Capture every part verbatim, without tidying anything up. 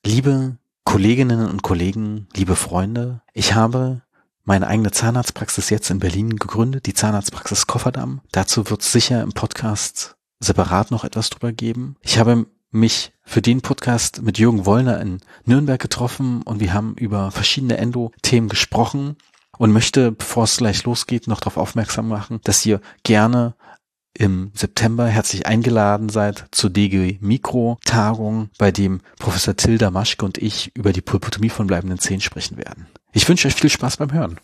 Liebe Kolleginnen und Kollegen, liebe Freunde, ich habe meine eigene Zahnarztpraxis jetzt in Berlin gegründet, die Zahnarztpraxis Kofferdamm. Dazu wird es sicher im Podcast separat noch etwas drüber geben. Ich habe mich für den Podcast mit Jürgen Wollner in Nürnberg getroffen und wir haben über verschiedene Endo-Themen gesprochen und möchte, bevor es gleich losgeht, noch darauf aufmerksam machen, dass ihr gerne im September herzlich eingeladen seid zur D G Mikro-Tagung, bei dem Professor Till Damaschke und ich über die Pulpotomie von bleibenden Zähnen sprechen werden. Ich wünsche euch viel Spaß beim Hören.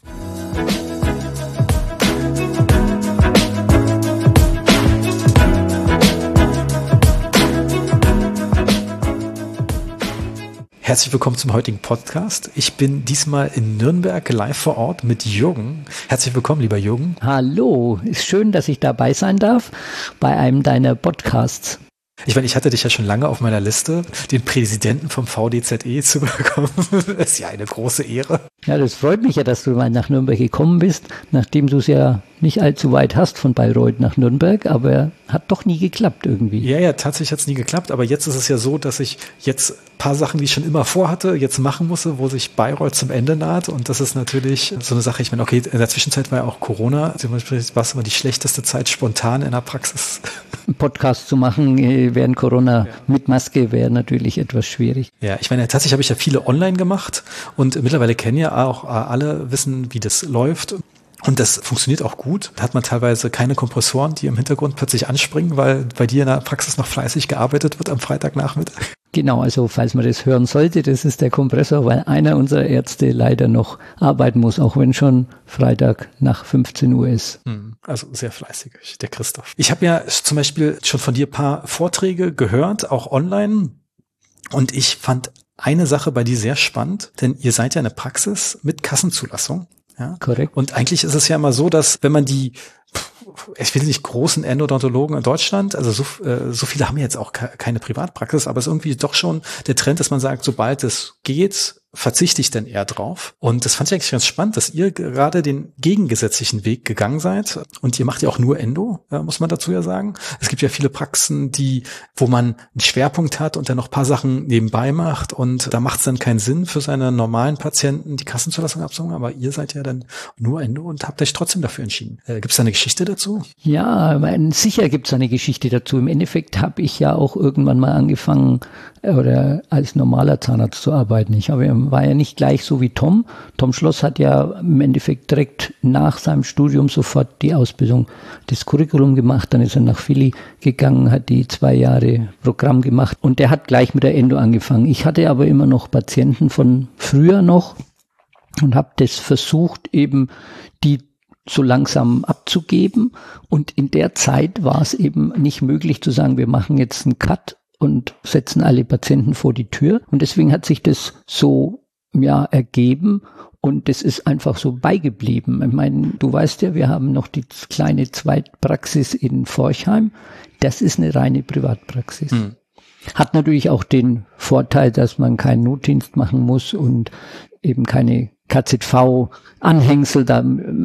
Herzlich willkommen zum heutigen Podcast. Ich bin diesmal in Nürnberg live vor Ort mit Jürgen. Herzlich willkommen, lieber Jürgen. Hallo, ist schön, dass ich dabei sein darf bei einem deiner Podcasts. Ich meine, ich hatte dich ja schon lange auf meiner Liste, den Präsidenten vom V D Z E zu bekommen. Das ist ja eine große Ehre. Ja, das freut mich ja, dass du mal nach Nürnberg gekommen bist, nachdem du es ja nicht allzu weit hast von Bayreuth nach Nürnberg, aber hat doch nie geklappt irgendwie. Ja, ja, tatsächlich hat es nie geklappt, aber jetzt ist es ja so, dass ich jetzt ein paar Sachen, die ich schon immer vorhatte, jetzt machen musste, wo sich Bayreuth zum Ende naht und das ist natürlich so eine Sache, ich meine, okay, in der Zwischenzeit war ja auch Corona, zum Beispiel war es immer die schlechteste Zeit spontan in der Praxis. Einen Podcast zu machen während Corona ja. Mit Maske wäre natürlich etwas schwierig. Ja, ich meine, tatsächlich habe ich ja viele online gemacht und mittlerweile kennen ja auch alle, wissen, wie das läuft. Und das funktioniert auch gut. Da hat man teilweise keine Kompressoren, die im Hintergrund plötzlich anspringen, weil bei dir in der Praxis noch fleißig gearbeitet wird am Freitagnachmittag. Genau, also falls man das hören sollte, das ist der Kompressor, weil einer unserer Ärzte leider noch arbeiten muss, auch wenn schon Freitag nach fünfzehn Uhr ist. Also sehr fleißig, der Christoph. Ich habe ja zum Beispiel schon von dir ein paar Vorträge gehört, auch online. Und ich fand eine Sache bei dir sehr spannend, denn ihr seid ja eine Praxis mit Kassenzulassung. Ja, korrekt. Und eigentlich ist es ja immer so, dass wenn man die, ich will nicht großen Endodontologen in Deutschland, also so, äh, so viele haben jetzt auch keine Privatpraxis, aber es ist irgendwie doch schon der Trend, dass man sagt, sobald es geht, verzichte ich dann eher drauf. Und das fand ich eigentlich ganz spannend, dass ihr gerade den gegengesetzlichen Weg gegangen seid. Und ihr macht ja auch nur Endo, muss man dazu ja sagen. Es gibt ja viele Praxen, die, wo man einen Schwerpunkt hat und dann noch ein paar Sachen nebenbei macht. Und da macht es dann keinen Sinn für seine normalen Patienten, die Kassenzulassung abzuholen. Aber ihr seid ja dann nur Endo und habt euch trotzdem dafür entschieden. Äh, gibt es da eine Geschichte dazu? Ja, mein, sicher gibt es eine Geschichte dazu. Im Endeffekt habe ich ja auch irgendwann mal angefangen, oder als normaler Zahnarzt zu arbeiten. Ich habe, war ja nicht gleich so wie Tom. Tom Schloss hat ja im Endeffekt direkt nach seinem Studium sofort die Ausbildung, das Curriculum gemacht. Dann ist er nach Philly gegangen, hat die zwei Jahre Programm gemacht und der hat gleich mit der Endo angefangen. Ich hatte aber immer noch Patienten von früher noch und habe das versucht, eben die so langsam abzugeben. Und in der Zeit war es eben nicht möglich zu sagen, wir machen jetzt einen Cut und setzen alle Patienten vor die Tür. Und deswegen hat sich das so ja ergeben und das ist einfach so beigeblieben. Ich meine, du weißt ja, wir haben noch die kleine Zweitpraxis in Forchheim. Das ist eine reine Privatpraxis. Hm. Hat natürlich auch den Vorteil, dass man keinen Notdienst machen muss und eben keine K Z V-Anhängsel da.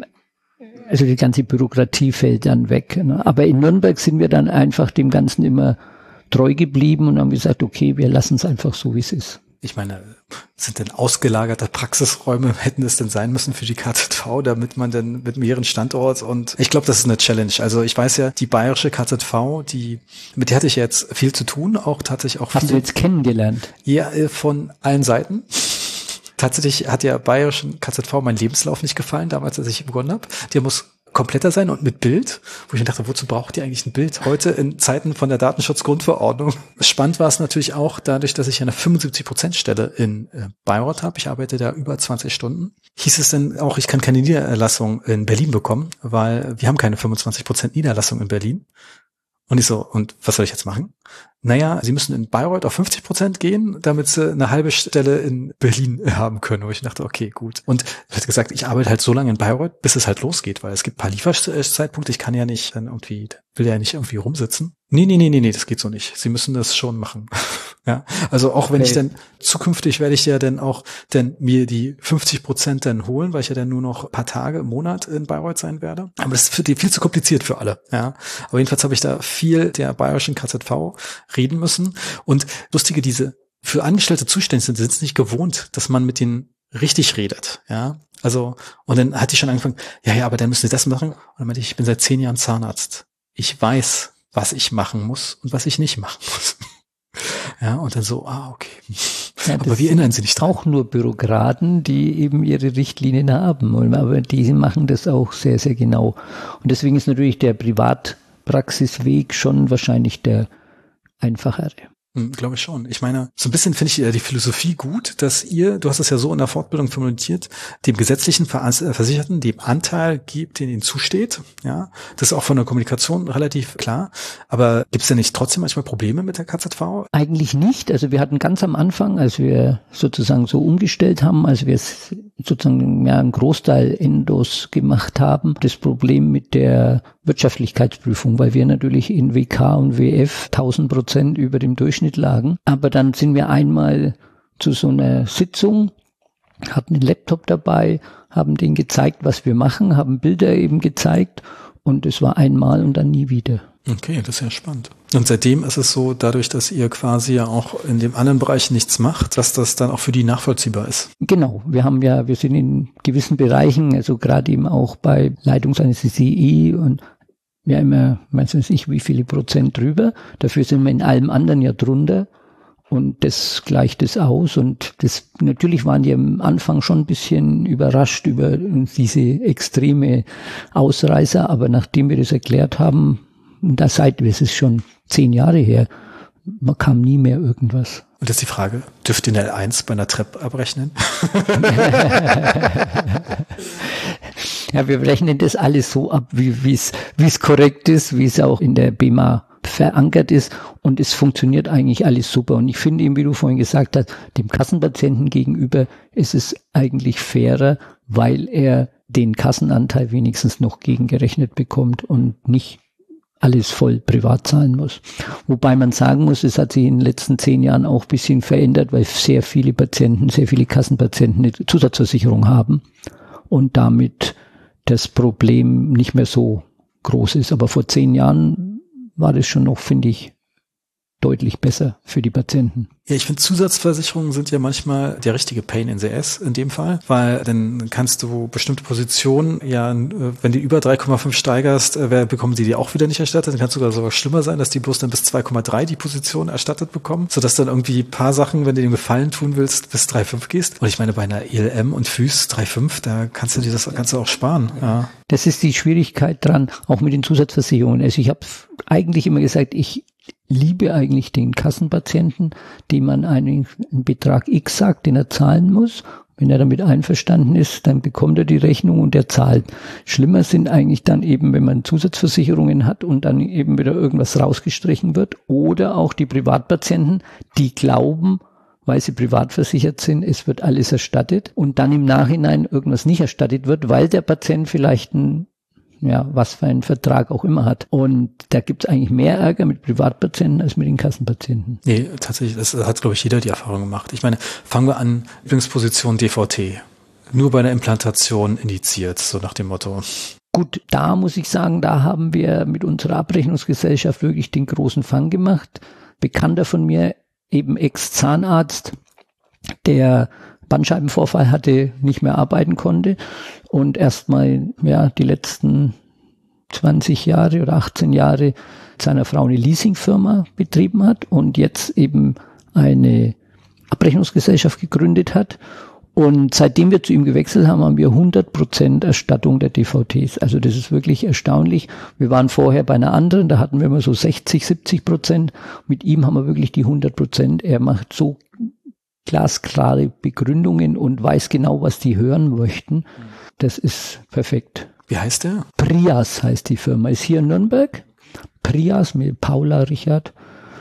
Also die ganze Bürokratie fällt dann weg. Aber in Nürnberg sind wir dann einfach dem Ganzen immer treu geblieben und haben gesagt, okay, wir lassen es einfach so, wie es ist. Ich meine, sind denn ausgelagerte Praxisräume, hätten es denn sein müssen für die K Z V, damit man denn mit mehreren Standorten und ich glaube, das ist eine Challenge. Also ich weiß ja, die bayerische K Z V, die, mit der hatte ich jetzt viel zu tun, auch tatsächlich auch. Hast du jetzt kennengelernt? Ja, von allen Seiten. Tatsächlich hat der bayerischen K Z V mein Lebenslauf nicht gefallen, damals, als ich begonnen habe. Der muss kompletter sein und mit Bild, wo ich mir dachte, wozu braucht ihr eigentlich ein Bild? Heute in Zeiten von der Datenschutzgrundverordnung. Spannend war es natürlich auch dadurch, dass ich eine fünfundsiebzig Prozent Stelle in äh, Bayreuth habe. Ich arbeite da über zwanzig Stunden. Hieß es denn auch, ich kann keine Niederlassung in Berlin bekommen, weil wir haben keine fünfundzwanzig Prozent Niederlassung in Berlin. Und ich so, und was soll ich jetzt machen? Naja, sie müssen in Bayreuth auf fünfzig Prozent gehen, damit sie eine halbe Stelle in Berlin haben können. Wo ich dachte, okay, gut. Und ich hatte gesagt, ich arbeite halt so lange in Bayreuth, bis es halt losgeht, weil es gibt ein paar Lieferzeitpunkte. Ich kann ja nicht dann irgendwie, will ja nicht irgendwie rumsitzen. Nee, nee, nee, nee, nee, das geht so nicht. Sie müssen das schon machen. Ja, also auch wenn okay. ich dann zukünftig werde ich ja dann auch dann mir die fünfzig Prozent dann holen, weil ich ja dann nur noch ein paar Tage im Monat in Bayreuth sein werde. Aber das ist für die viel zu kompliziert für alle. Ja, aber jedenfalls habe ich da viel der bayerischen K Z V reden müssen. Und lustige, diese für angestellte Zuständige sind, sind es nicht gewohnt, dass man mit denen richtig redet, ja. Also, und dann hat die schon angefangen, ja, ja, aber dann müssen sie das machen. Und dann meinte ich, ich bin seit zehn Jahren Zahnarzt. Ich weiß, was ich machen muss und was ich nicht machen muss. Ja, und dann so, ah, okay. Ja, aber wir erinnern sie nicht dran. Auch nur Bürokraten, die eben ihre Richtlinien haben. Aber die machen das auch sehr, sehr genau. Und deswegen ist natürlich der Privatpraxisweg schon wahrscheinlich der einfachere. Hm, glaube ich schon. Ich meine, so ein bisschen finde ich die Philosophie gut, dass ihr, du hast es ja so in der Fortbildung formuliert, dem gesetzlichen Versicherten dem Anteil gibt, den ihnen zusteht. Ja, das ist auch von der Kommunikation relativ klar. Aber gibt es denn nicht trotzdem manchmal Probleme mit der K Z V? Eigentlich nicht. Also wir hatten ganz am Anfang, als wir sozusagen so umgestellt haben, als wir es sozusagen ja einen Großteil Endos gemacht haben, das Problem mit der Wirtschaftlichkeitsprüfung, weil wir natürlich in W K und W F tausend Prozent über dem Durchschnitt lagen. Aber dann sind wir einmal zu so einer Sitzung, hatten den Laptop dabei, haben denen gezeigt, was wir machen, haben Bilder eben gezeigt und es war einmal und dann nie wieder. Okay, das ist ja spannend. Und seitdem ist es so, dadurch, dass ihr quasi ja auch in dem anderen Bereich nichts macht, dass das dann auch für die nachvollziehbar ist. Genau, wir haben ja, wir sind in gewissen Bereichen, also gerade eben auch bei Leitungsanästhesie und wir haben ja, weiß ich, wie viele Prozent drüber. Dafür sind wir in allem anderen ja drunter und das gleicht es aus. Und das natürlich waren die am Anfang schon ein bisschen überrascht über diese extreme Ausreißer, aber nachdem wir das erklärt haben, und da seit, es ist schon zehn Jahre her, man kam nie mehr irgendwas. Und jetzt die Frage, dürft ihr eine L eins bei einer Treppe abrechnen? Ja, wir rechnen das alles so ab, wie wie es wie es korrekt ist, wie es auch in der B E M A verankert ist und es funktioniert eigentlich alles super. Und ich finde eben, wie du vorhin gesagt hast, dem Kassenpatienten gegenüber ist es eigentlich fairer, weil er den Kassenanteil wenigstens noch gegengerechnet bekommt und nicht alles voll privat zahlen muss. Wobei man sagen muss, es hat sich in den letzten zehn Jahren auch ein bisschen verändert, weil sehr viele Patienten, sehr viele Kassenpatienten eine Zusatzversicherung haben und damit das Problem nicht mehr so groß ist. Aber vor zehn Jahren war das schon noch, finde ich, deutlich besser für die Patienten. Ja, ich finde, Zusatzversicherungen sind ja manchmal der richtige Pain in the Ass in dem Fall, weil dann kannst du bestimmte Positionen, ja, wenn du über drei Komma fünf steigerst, äh, bekommen sie die auch wieder nicht erstattet. Dann kann es sogar sogar schlimmer sein, dass die bloß dann bis zwei Komma drei die Position erstattet bekommen, sodass dann irgendwie ein paar Sachen, wenn du dem Gefallen tun willst, bis drei Komma fünf gehst. Und ich meine, bei einer E L M und Füß drei Komma fünf, da kannst du dir das kannst du auch sparen. Ja. Das ist die Schwierigkeit dran, auch mit den Zusatzversicherungen. Also ich habe eigentlich immer gesagt, ich liebe eigentlich den Kassenpatienten, dem man einen, einen Betrag X sagt, den er zahlen muss. Wenn er damit einverstanden ist, dann bekommt er die Rechnung und er zahlt. Schlimmer sind eigentlich dann eben, wenn man Zusatzversicherungen hat und dann eben wieder irgendwas rausgestrichen wird oder auch die Privatpatienten, die glauben, weil sie privat versichert sind, es wird alles erstattet und dann im Nachhinein irgendwas nicht erstattet wird, weil der Patient vielleicht ein ja, was für einen Vertrag auch immer hat. Und da gibt es eigentlich mehr Ärger mit Privatpatienten als mit den Kassenpatienten. Nee, tatsächlich, das hat, glaube ich, jeder die Erfahrung gemacht. Ich meine, fangen wir an, Lieblingsposition D V T. Nur bei einer Implantation indiziert, so nach dem Motto. Gut, da muss ich sagen, da haben wir mit unserer Abrechnungsgesellschaft wirklich den großen Fang gemacht. Bekannter von mir, eben Ex-Zahnarzt, der Bandscheibenvorfall hatte, nicht mehr arbeiten konnte und erstmal ja die letzten zwanzig Jahre oder achtzehn Jahre seiner Frau eine Leasingfirma betrieben hat und jetzt eben eine Abrechnungsgesellschaft gegründet hat. Und seitdem wir zu ihm gewechselt haben, haben wir hundert Prozent Erstattung der D V Ts. Also das ist wirklich erstaunlich. Wir waren vorher bei einer anderen, da hatten wir immer so sechzig, siebzig Prozent. Mit ihm haben wir wirklich die hundert Prozent. Er macht so glasklare Begründungen und weiß genau, was die hören möchten. Das ist perfekt. Wie heißt der? Prias heißt die Firma. Ist hier in Nürnberg. Prias mit Paula Richard.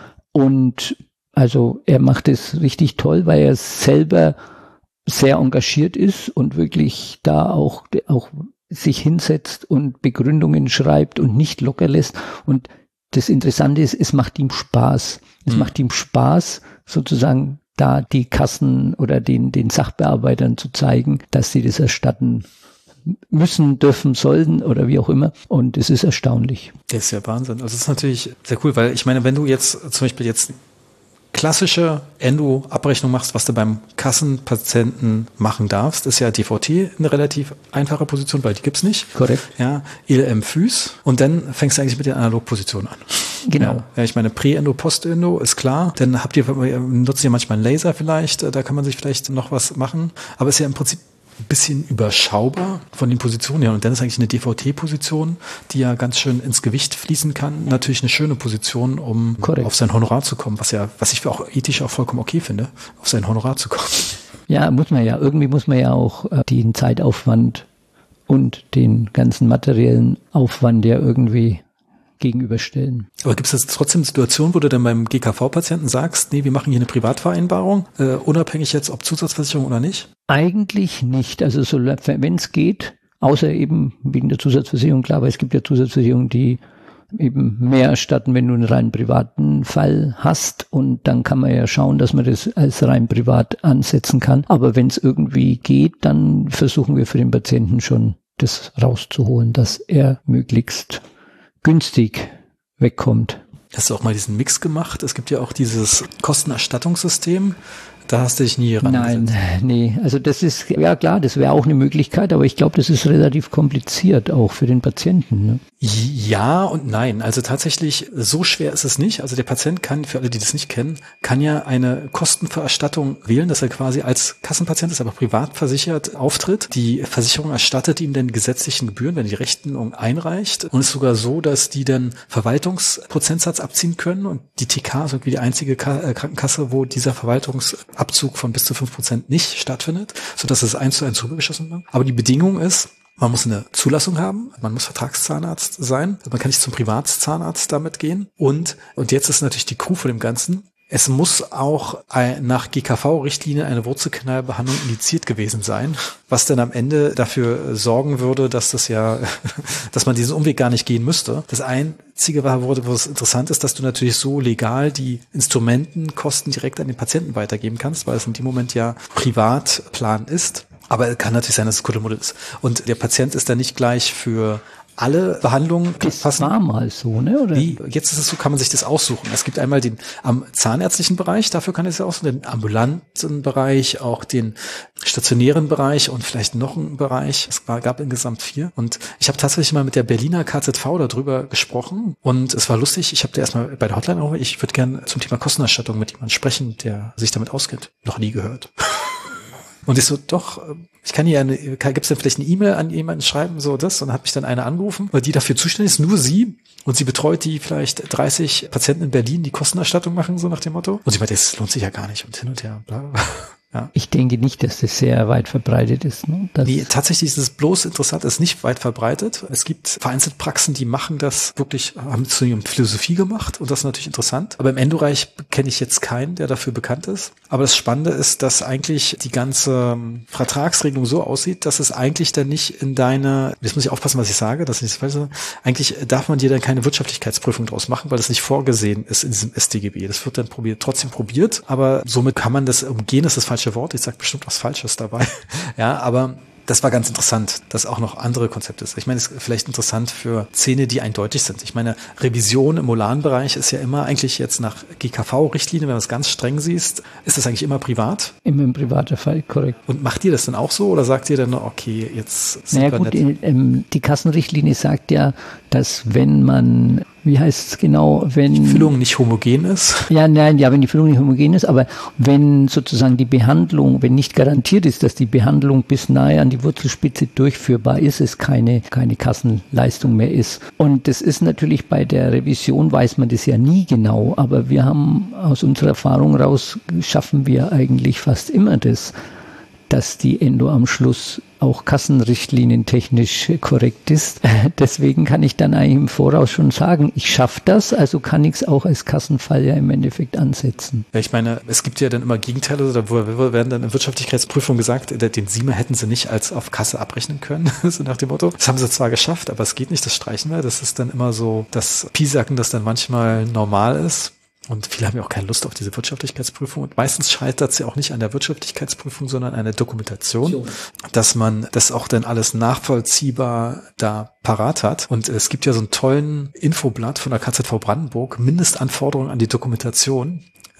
Und also er macht es richtig toll, weil er selber sehr engagiert ist und wirklich da auch, auch sich hinsetzt und Begründungen schreibt und nicht locker lässt. Und das Interessante ist, es macht ihm Spaß. Es hm. macht ihm Spaß, sozusagen da die Kassen oder den, den Sachbearbeitern zu zeigen, dass sie das erstatten müssen, dürfen, sollen oder wie auch immer. Und es ist erstaunlich. Das ist ja Wahnsinn. Also es ist natürlich sehr cool, weil ich meine, wenn du jetzt zum Beispiel jetzt klassische Endo-Abrechnung machst, was du beim Kassenpatienten machen darfst, ist ja D V T eine relativ einfache Position, weil die gibt's nicht. Korrekt. Ja, E L M-Füß und dann fängst du eigentlich mit den Analogpositionen an. Genau. Ja, ja, ich meine, Prä-Endo, Post-Endo ist klar. Dann habt ihr, nutzt ihr manchmal einen Laser vielleicht, da kann man sich vielleicht noch was machen. Aber ist ja im Prinzip ein bisschen überschaubar von den Positionen her. Und dann ist eigentlich eine D V T-Position, die ja ganz schön ins Gewicht fließen kann, natürlich eine schöne Position, um Korrekt. Auf sein Honorar zu kommen, was ja, was ich auch ethisch auch vollkommen okay finde, auf sein Honorar zu kommen. Ja, muss man ja. Irgendwie muss man ja auch äh, den Zeitaufwand und den ganzen materiellen Aufwand ja irgendwie gegenüberstellen. Aber gibt es jetzt trotzdem Situationen, wo du dann beim G K V-Patienten sagst, nee, wir machen hier eine Privatvereinbarung, äh, unabhängig jetzt ob Zusatzversicherung oder nicht? Eigentlich nicht. Also so, wenn es geht, außer eben wegen der Zusatzversicherung, klar, aber es gibt ja Zusatzversicherungen, die eben mehr erstatten, wenn du einen rein privaten Fall hast, und dann kann man ja schauen, dass man das als rein privat ansetzen kann. Aber wenn es irgendwie geht, dann versuchen wir für den Patienten schon das rauszuholen, dass er möglichst günstig wegkommt. Hast du auch mal diesen Mix gemacht? Es gibt ja auch dieses Kostenerstattungssystem. Da hast du dich nie rangesetzt. Nein, nee. Also das ist, ja klar, das wäre auch eine Möglichkeit, aber ich glaube, das ist relativ kompliziert auch für den Patienten. Ne? Ja und nein. Also tatsächlich, so schwer ist es nicht. Also der Patient kann, für alle, die das nicht kennen, kann ja eine Kostenvererstattung wählen, dass er quasi als Kassenpatient ist, aber privat versichert auftritt. Die Versicherung erstattet ihm dann die gesetzlichen Gebühren, wenn die Rechnung einreicht. Und es ist sogar so, dass die dann Verwaltungsprozentsatz abziehen können. Und die T K ist irgendwie die einzige Krankenkasse, wo dieser Verwaltungsabzug von bis zu fünf Prozent nicht stattfindet, sodass es eins zu eins rübergeschossen wird. Aber die Bedingung ist, man muss eine Zulassung haben, man muss Vertragszahnarzt sein, man kann nicht zum Privatzahnarzt damit gehen. Und, und jetzt ist natürlich die Kuh von dem Ganzen, es muss auch ein, nach G K V-Richtlinie eine Wurzelkanalbehandlung indiziert gewesen sein, was dann am Ende dafür sorgen würde, dass das ja, dass man diesen Umweg gar nicht gehen müsste. Das Einzige, was interessant ist, dass du natürlich so legal die Instrumentenkosten direkt an den Patienten weitergeben kannst, weil es in dem Moment ja Privatplan ist. Aber es kann natürlich sein, dass es Kuddelmuddel ist. Und der Patient ist dann nicht gleich für alle Behandlungen das passen. Das war mal so, ne? Oder? Wie, jetzt ist es so, kann man sich das aussuchen. Es gibt einmal den am zahnärztlichen Bereich, dafür kann es ja aussuchen, den ambulanten Bereich, auch den stationären Bereich und vielleicht noch einen Bereich. Es war, gab insgesamt vier. Und ich habe tatsächlich mal mit der Berliner K Z V darüber gesprochen und es war lustig. Ich habe da erstmal bei der Hotline auch, ich würde gerne zum Thema Kostenerstattung mit jemandem sprechen, der sich damit auskennt. Noch nie gehört. Und ich so, doch, ich kann hier eine, gibt es denn vielleicht eine E-Mail an jemanden schreiben, so das? Und dann hat mich dann eine angerufen, weil die dafür zuständig ist, nur sie. Und sie betreut die vielleicht dreißig Patienten in Berlin, die Kostenerstattung machen, so nach dem Motto. Und sie meinte, das lohnt sich ja gar nicht und hin und her, bla, bla. Ja. Ich denke nicht, dass das sehr weit verbreitet ist. Ne? Das nee, tatsächlich ist es bloß interessant, es ist nicht weit verbreitet. Es gibt vereinzelt Praxen, die machen das wirklich, haben zu ihrem Philosophie gemacht und das ist natürlich interessant. Aber im Endoreich kenne ich jetzt keinen, der dafür bekannt ist. Aber das Spannende ist, dass eigentlich die ganze Vertragsregelung so aussieht, dass es eigentlich dann nicht in deine, jetzt muss ich aufpassen, was ich sage, dass ich das weiß, eigentlich darf man dir dann keine Wirtschaftlichkeitsprüfung draus machen, weil das nicht vorgesehen ist in diesem S D G B. Das wird dann probiert, trotzdem probiert, aber somit kann man das umgehen, das ist das falsche Wort, ich sage bestimmt was Falsches dabei. Ja, aber das war ganz interessant, dass auch noch andere Konzepte ist. Ich meine, es ist vielleicht interessant für Zähne, die eindeutig sind. Ich meine, Revision im molaren Bereich ist ja immer eigentlich jetzt nach G K V-Richtlinie, wenn du es ganz streng siehst, ist das eigentlich immer privat? Immer im privaten Fall, korrekt. Und macht ihr das dann auch so oder sagt ihr dann, okay, jetzt sind naja, wir gut, nett? Die, die Kassenrichtlinie sagt ja, dass wenn man, wie heißt es genau, wenn die Füllung nicht homogen ist? Ja, nein, ja, wenn die Füllung nicht homogen ist, aber wenn sozusagen die Behandlung, wenn nicht garantiert ist, dass die Behandlung bis nahe an die Wurzelspitze durchführbar ist, es keine, keine Kassenleistung mehr ist. Und das ist natürlich bei der Revision, weiß man das ja nie genau, aber wir haben aus unserer Erfahrung raus, schaffen wir eigentlich fast immer das, dass die Endo am Schluss auch kassenrichtlinientechnisch korrekt ist. Deswegen kann ich dann eigentlich im Voraus schon sagen, ich schaffe das, also kann ich es auch als Kassenfall ja im Endeffekt ansetzen. Ja, ich meine, es gibt ja dann immer Gegenteile, da werden dann in Wirtschaftlichkeitsprüfung gesagt, den Siemer hätten sie nicht als auf Kasse abrechnen können, so nach dem Motto. Das haben sie zwar geschafft, aber es geht nicht, das streichen wir. Das ist dann immer so das Piesacken, das dann manchmal normal ist. Und viele haben ja auch keine Lust auf diese Wirtschaftlichkeitsprüfung. Und meistens scheitert es ja auch nicht an der Wirtschaftlichkeitsprüfung, sondern an der Dokumentation, so, dass man das auch dann alles nachvollziehbar da parat hat. Und es gibt ja so einen tollen Infoblatt von der K Z V Brandenburg, Mindestanforderungen an die Dokumentation.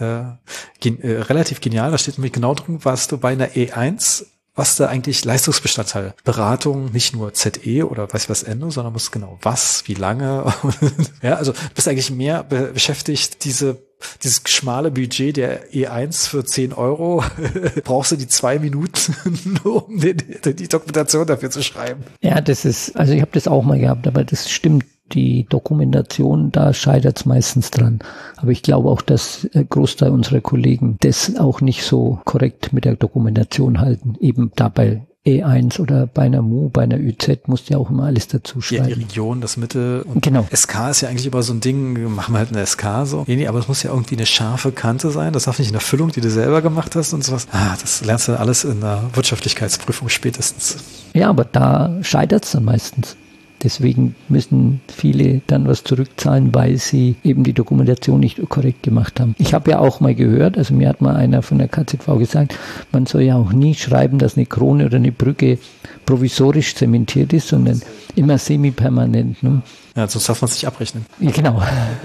äh, gen, äh, relativ genial. Da steht nämlich genau drin, was du bei einer E eins, was da eigentlich Leistungsbestandteil, Beratung, nicht nur Z E oder weiß was Ende, sondern muss genau was, wie lange. Ja, also du bist eigentlich mehr be- beschäftigt, diese dieses schmale Budget der E eins für zehn Euro, brauchst du die zwei Minuten, nur um die, die Dokumentation dafür zu schreiben. Ja, das ist, also ich habe das auch mal gehabt, aber das stimmt. Die Dokumentation, da scheitert es meistens dran. Aber ich glaube auch, dass ein Großteil unserer Kollegen das auch nicht so korrekt mit der Dokumentation halten. Eben da bei E eins oder bei einer M U, bei einer Ü Z musst du ja auch immer alles dazu schreiben. Ja, die Region, das Mittel. Und genau. S K ist ja eigentlich immer so ein Ding, machen wir halt eine S K so. Nee, nee, aber es muss ja irgendwie eine scharfe Kante sein. Das darf nicht in der Füllung, die du selber gemacht hast und sowas. Ah, das lernst du alles in der Wirtschaftlichkeitsprüfung spätestens. Ja, aber da scheitert es dann meistens. Deswegen müssen viele dann was zurückzahlen, weil sie eben die Dokumentation nicht korrekt gemacht haben. Ich habe ja auch mal gehört, also mir hat mal einer von der K Z V gesagt, man soll ja auch nie schreiben, dass eine Krone oder eine Brücke provisorisch zementiert ist, sondern immer semi-permanent. Ne? Ja, sonst darf man es nicht abrechnen. Ja, genau.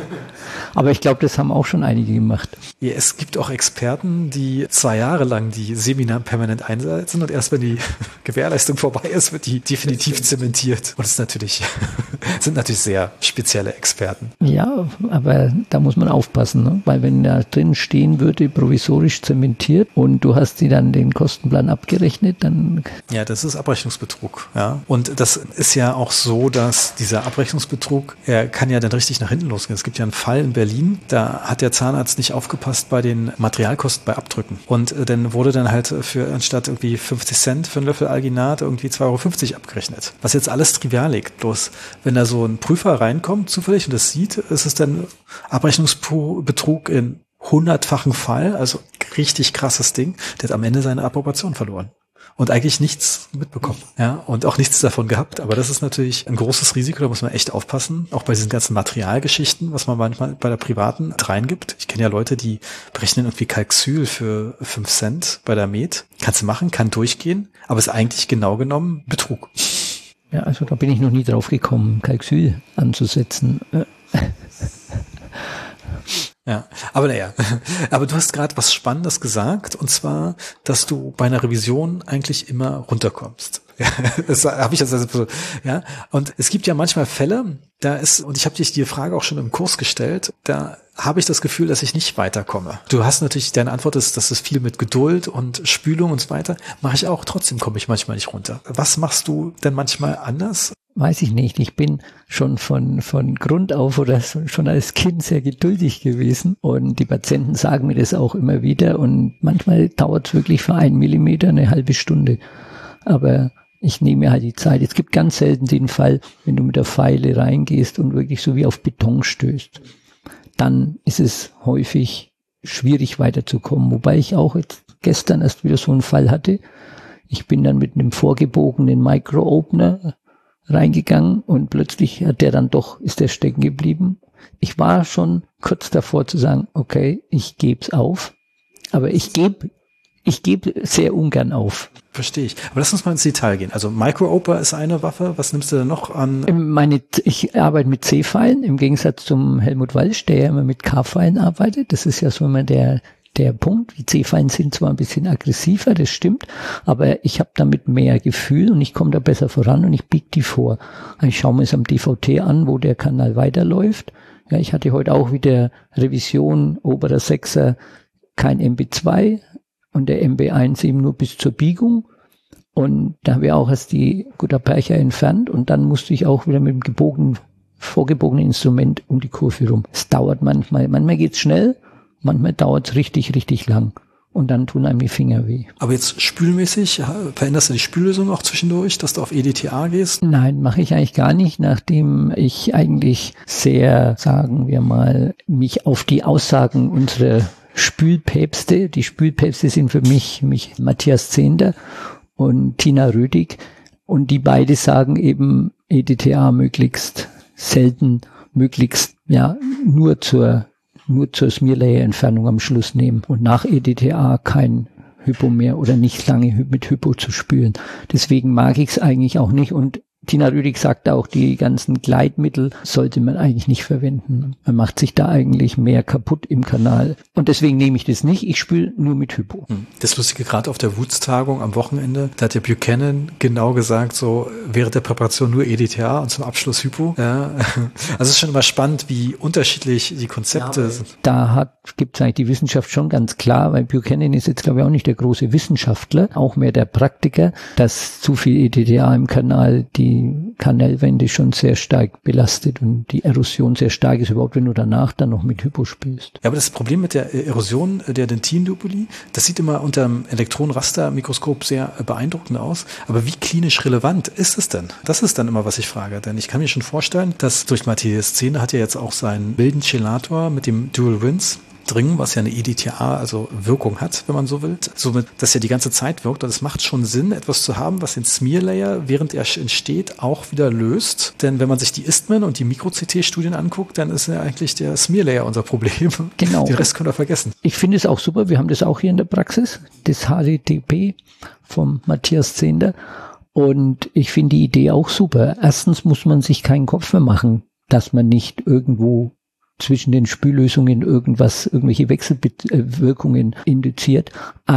Aber ich glaube, das haben auch schon einige gemacht. Ja, es gibt auch Experten, die zwei Jahre lang die Seminar permanent einsetzen und erst wenn die Gewährleistung vorbei ist, wird die definitiv zementiert. Und das ist natürlich, sind natürlich sehr spezielle Experten. Ja, aber da muss man aufpassen, ne? Weil wenn da drin stehen würde, provisorisch zementiert und du hast sie dann den Kostenplan abgerechnet, dann... Ja, das ist Abrechnungsbetrug. Ja, und das ist ja auch so, dass dieser Abrechnungsbetrug, er kann ja dann richtig nach hinten losgehen. Es gibt ja einen Fall in Berlin, da hat der Zahnarzt nicht aufgepasst bei den Materialkosten bei Abdrücken. Und äh, dann wurde dann halt für anstatt irgendwie fünfzig Cent für einen Löffel Alginat irgendwie zwei Euro fünfzig abgerechnet. Was jetzt alles trivial liegt. Bloß wenn da so ein Prüfer reinkommt zufällig und das sieht, ist es dann Abrechnungsbetrug in hundertfachen Fall, also richtig krasses Ding. Der hat am Ende seine Approbation verloren. Und eigentlich nichts mitbekommen, ja, und auch nichts davon gehabt. Aber das ist natürlich ein großes Risiko, da muss man echt aufpassen. Auch bei diesen ganzen Materialgeschichten, was man manchmal bei der privaten reingibt. Ich kenne ja Leute, die berechnen irgendwie Kalxyl für fünf Cent bei der Med. Kannst du machen, kann durchgehen, aber ist eigentlich genau genommen Betrug. Ja, also da bin ich noch nie drauf gekommen, Kalxyl anzusetzen. Ja, aber naja, aber du hast gerade was Spannendes gesagt, und zwar, dass du bei einer Revision eigentlich immer runterkommst. Ja, das habe ich jetzt also so, ja. Und es gibt ja manchmal Fälle, da ist, und ich habe dich die Frage auch schon im Kurs gestellt, da habe ich das Gefühl, dass ich nicht weiterkomme. Du hast natürlich, deine Antwort ist, dass es viel mit Geduld und Spülung und so weiter. Mache ich auch, trotzdem komme ich manchmal nicht runter. Was machst du denn manchmal anders? Weiß ich nicht. Ich bin schon von von Grund auf oder schon als Kind sehr geduldig gewesen und die Patienten sagen mir das auch immer wieder und manchmal dauert es wirklich für einen Millimeter eine halbe Stunde. Aber ich nehme halt die Zeit. Es gibt ganz selten den Fall, wenn du mit der Feile reingehst und wirklich so wie auf Beton stößt. Dann ist es häufig schwierig weiterzukommen. Wobei ich auch jetzt gestern erst wieder so einen Fall hatte. Ich bin dann mit einem vorgebogenen Micro-Opener reingegangen und plötzlich hat der dann doch, ist der stecken geblieben. Ich war schon kurz davor zu sagen, okay, ich geb's auf, aber ich gebe ich gebe sehr ungern auf. Verstehe ich. Aber lass uns mal ins Detail gehen. Also Micro-Oper ist eine Waffe. Was nimmst du denn noch an? Meine, ich arbeite mit C-Pfeilen im Gegensatz zum Helmut Walsch, der ja immer mit K-Pfeilen arbeitet. Das ist ja so immer der der Punkt. Die C-Pfeilen sind zwar ein bisschen aggressiver, das stimmt, aber ich habe damit mehr Gefühl und ich komme da besser voran und ich biege die vor. Ich schaue mir es am D V T an, wo der Kanal weiterläuft. Ja, ich hatte heute auch wieder Revision, oberer Sechser, kein M B zwei und der M B eins eben nur bis zur Biegung. Und da habe ich auch erst die Gutta-Percha entfernt und dann musste ich auch wieder mit dem gebogenen, vorgebogenen Instrument um die Kurve rum. Es dauert manchmal, manchmal geht's schnell, manchmal dauert es richtig, richtig lang. Und dann tun einem die Finger weh. Aber jetzt spülmäßig, veränderst du die Spüllösung auch zwischendurch, dass du auf E D T A gehst? Nein, mache ich eigentlich gar nicht, nachdem ich eigentlich sehr, sagen wir mal, mich auf die Aussagen unserer Spülpäpste, die Spülpäpste sind für mich, mich Matthias Zehnder und Tina Rödig, und die beide sagen eben E D T A möglichst selten, möglichst ja nur zur nur zur Smearlayer-Entfernung am Schluss nehmen und nach E D T A kein Hypo mehr oder nicht lange mit Hypo zu spülen. Deswegen mag ich es eigentlich auch nicht und Tina Rüdig sagt auch, die ganzen Gleitmittel sollte man eigentlich nicht verwenden. Man macht sich da eigentlich mehr kaputt im Kanal. Und deswegen nehme ich das nicht. Ich spüle nur mit Hypo. Das Lustige, gerade auf der Woods-Tagung am Wochenende, da hat der Buchanan genau gesagt, so während der Präparation nur E D T A und zum Abschluss Hypo. Ja. Also es ist schon immer spannend, wie unterschiedlich die Konzepte ja, sind. Da hat gibt es eigentlich die Wissenschaft schon ganz klar, weil Buchanan ist jetzt, glaube ich, auch nicht der große Wissenschaftler, auch mehr der Praktiker, dass zu viel E D T A im Kanal die Kanalwände schon sehr stark belastet und die Erosion sehr stark ist, überhaupt wenn du danach dann noch mit Hypo spülst. Ja, aber das Problem mit der Erosion der Dentin-Dubuli, das sieht immer unter dem Elektronenrastermikroskop sehr beeindruckend aus, aber wie klinisch relevant ist es denn? Das ist dann immer, was ich frage, denn ich kann mir schon vorstellen, dass durch Matthias Zehner hat ja jetzt auch seinen milden Chelator mit dem Dual Rinse drin, was ja eine E D T A, also Wirkung hat, wenn man so will. Somit, dass ja die ganze Zeit wirkt. Und es macht schon Sinn, etwas zu haben, was den Smear Layer, während er entsteht, auch wieder löst. Denn wenn man sich die Eastman und die Mikro-C T-Studien anguckt, dann ist ja eigentlich der Smear Layer unser Problem. Genau. Den Rest können wir vergessen. Ich finde es auch super. Wir haben das auch hier in der Praxis. Das H D T P vom Matthias Zehnder. Und ich finde die Idee auch super. Erstens muss man sich keinen Kopf mehr machen, dass man nicht irgendwo zwischen den Spüllösungen irgendwas, irgendwelche Wechselwirkungen induziert.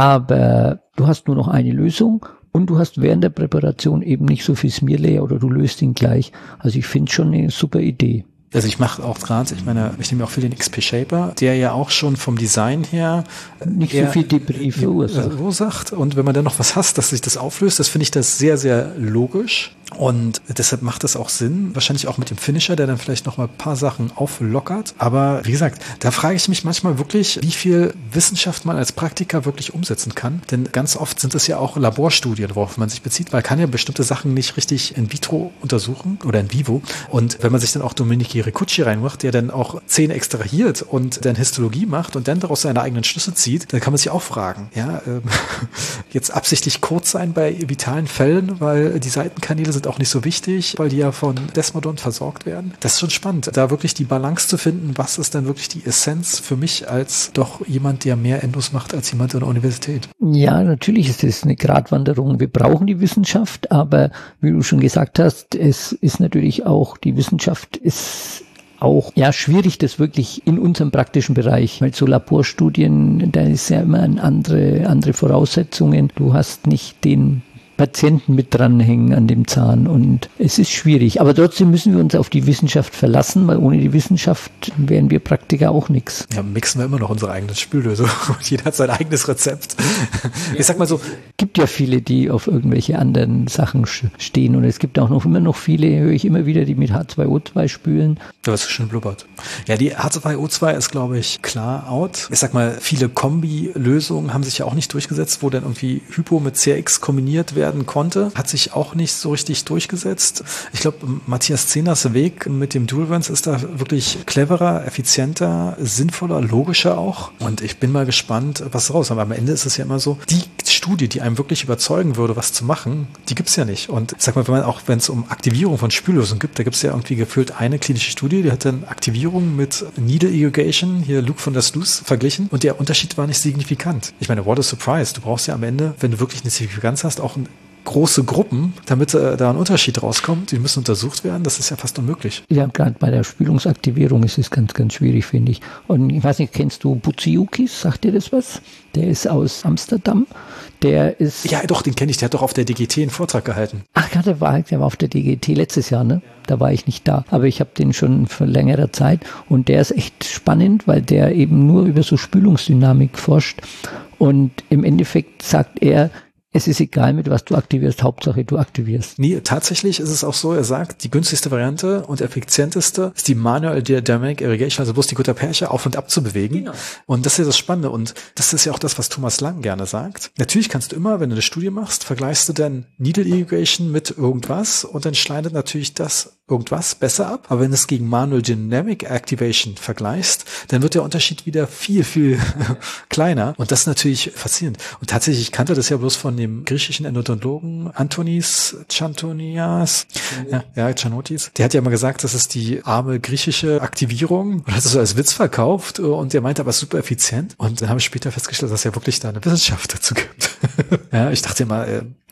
Aber du hast nur noch eine Lösung und du hast während der Präparation eben nicht so viel Smear Layer oder du löst ihn gleich. Also ich finde schon eine super Idee. Also ich mache auch gerade, ich meine, ich nehme auch viel den X P Shaper, der ja auch schon vom Design her nicht so viel Debris verursacht. verursacht. Und wenn man dann noch was hasst, dass sich das auflöst, das finde ich das sehr, sehr logisch. Und deshalb macht das auch Sinn, wahrscheinlich auch mit dem Finisher, der dann vielleicht noch mal ein paar Sachen auflockert. Aber wie gesagt, da frage ich mich manchmal wirklich, wie viel Wissenschaft man als Praktiker wirklich umsetzen kann. Denn ganz oft sind es ja auch Laborstudien, worauf man sich bezieht, weil man kann ja bestimmte Sachen nicht richtig in vitro untersuchen oder in vivo. Und wenn man sich dann auch Domenici Ricucci reinmacht, der dann auch Zähne extrahiert und dann Histologie macht und dann daraus seine eigenen Schlüsse zieht, dann kann man sich auch fragen, ja, ähm, jetzt absichtlich kurz sein bei vitalen Fällen, weil die Seitenkanäle sind auch nicht so wichtig, weil die ja von Desmodont versorgt werden. Das ist schon spannend, da wirklich die Balance zu finden, was ist denn wirklich die Essenz für mich als doch jemand, der mehr Endos macht als jemand an der Universität. Ja, natürlich ist es eine Gratwanderung. Wir brauchen die Wissenschaft, aber wie du schon gesagt hast, es ist natürlich auch, die Wissenschaft ist auch ja schwierig, das wirklich in unserem praktischen Bereich, weil so Laborstudien, da ist ja immer eine andere, andere Voraussetzungen. Du hast nicht den Patienten mit dranhängen an dem Zahn und es ist schwierig. Aber trotzdem müssen wir uns auf die Wissenschaft verlassen, weil ohne die Wissenschaft wären wir Praktiker auch nichts. Ja, mixen wir immer noch unsere eigene Spüllösung und jeder hat sein eigenes Rezept. Ich sag mal so. Es gibt ja viele, die auf irgendwelche anderen Sachen stehen und es gibt auch noch immer noch viele, höre ich immer wieder, die mit H zwei O zwei spülen. Du hast schon blubbert. Ja, die H zwei O zwei ist, glaube ich, klar out. Ich sag mal, viele Kombi-Lösungen haben sich ja auch nicht durchgesetzt, wo dann irgendwie Hypo mit C X kombiniert werden konnte, hat sich auch nicht so richtig durchgesetzt. Ich glaube, Matthias Zehners Weg mit dem Dual Rinse ist da wirklich cleverer, effizienter, sinnvoller, logischer auch. Und ich bin mal gespannt, was raus. Aber am Ende ist es ja immer so, die Studie, die einem wirklich überzeugen würde, was zu machen, die gibt's ja nicht. Und ich sag mal, wenn man auch, wenn es um Aktivierung von Spüllösungen gibt, da gibt's ja irgendwie gefühlt eine klinische Studie, die hat dann Aktivierung mit Needle Irrigation, hier Luc von der Sluice, verglichen. Und der Unterschied war nicht signifikant. Ich meine, what a surprise. Du brauchst ja am Ende, wenn du wirklich eine Signifikanz hast, auch ein große Gruppen, damit äh, da ein Unterschied rauskommt. Die müssen untersucht werden. Das ist ja fast unmöglich. Ja, gerade bei der Spülungsaktivierung ist es ganz, ganz schwierig, finde ich. Und ich weiß nicht, kennst du Buziukis? Sagt dir das was? Der ist aus Amsterdam. Der ist... Ja, doch, den kenne ich. Der hat doch auf der D G T einen Vortrag gehalten. Ach ja, der war, der war auf der D G T letztes Jahr, ne? Da war ich nicht da. Aber ich habe den schon für längere Zeit. Und der ist echt spannend, weil der eben nur über so Spülungsdynamik forscht. Und im Endeffekt sagt er, es ist egal, mit was du aktivierst, Hauptsache du aktivierst. Nee, tatsächlich ist es auch so, er sagt, die günstigste Variante und effizienteste ist die Manual Dynamic Irrigation, also bloß die Gutterperche auf und ab zu bewegen. Genau. Und das ist ja das Spannende und das ist ja auch das, was Thomas Lang gerne sagt. Natürlich kannst du immer, wenn du eine Studie machst, vergleichst du dann Needle Irrigation mit irgendwas und dann schneidet natürlich das irgendwas besser ab. Aber wenn du es gegen Manual Dynamic Activation vergleichst, dann wird der Unterschied wieder viel, viel kleiner. Und das ist natürlich faszinierend. Und tatsächlich, ich kannte das ja bloß von dem griechischen Endodontologen Antonis Chantonias, ja, ja, Chanotis. Der hat ja mal gesagt, das ist die arme griechische Aktivierung. Und hat es so als Witz verkauft. Und der meinte aber super effizient. Und dann habe ich später festgestellt, dass es ja wirklich da eine Wissenschaft dazu gibt. Ja, ich dachte immer,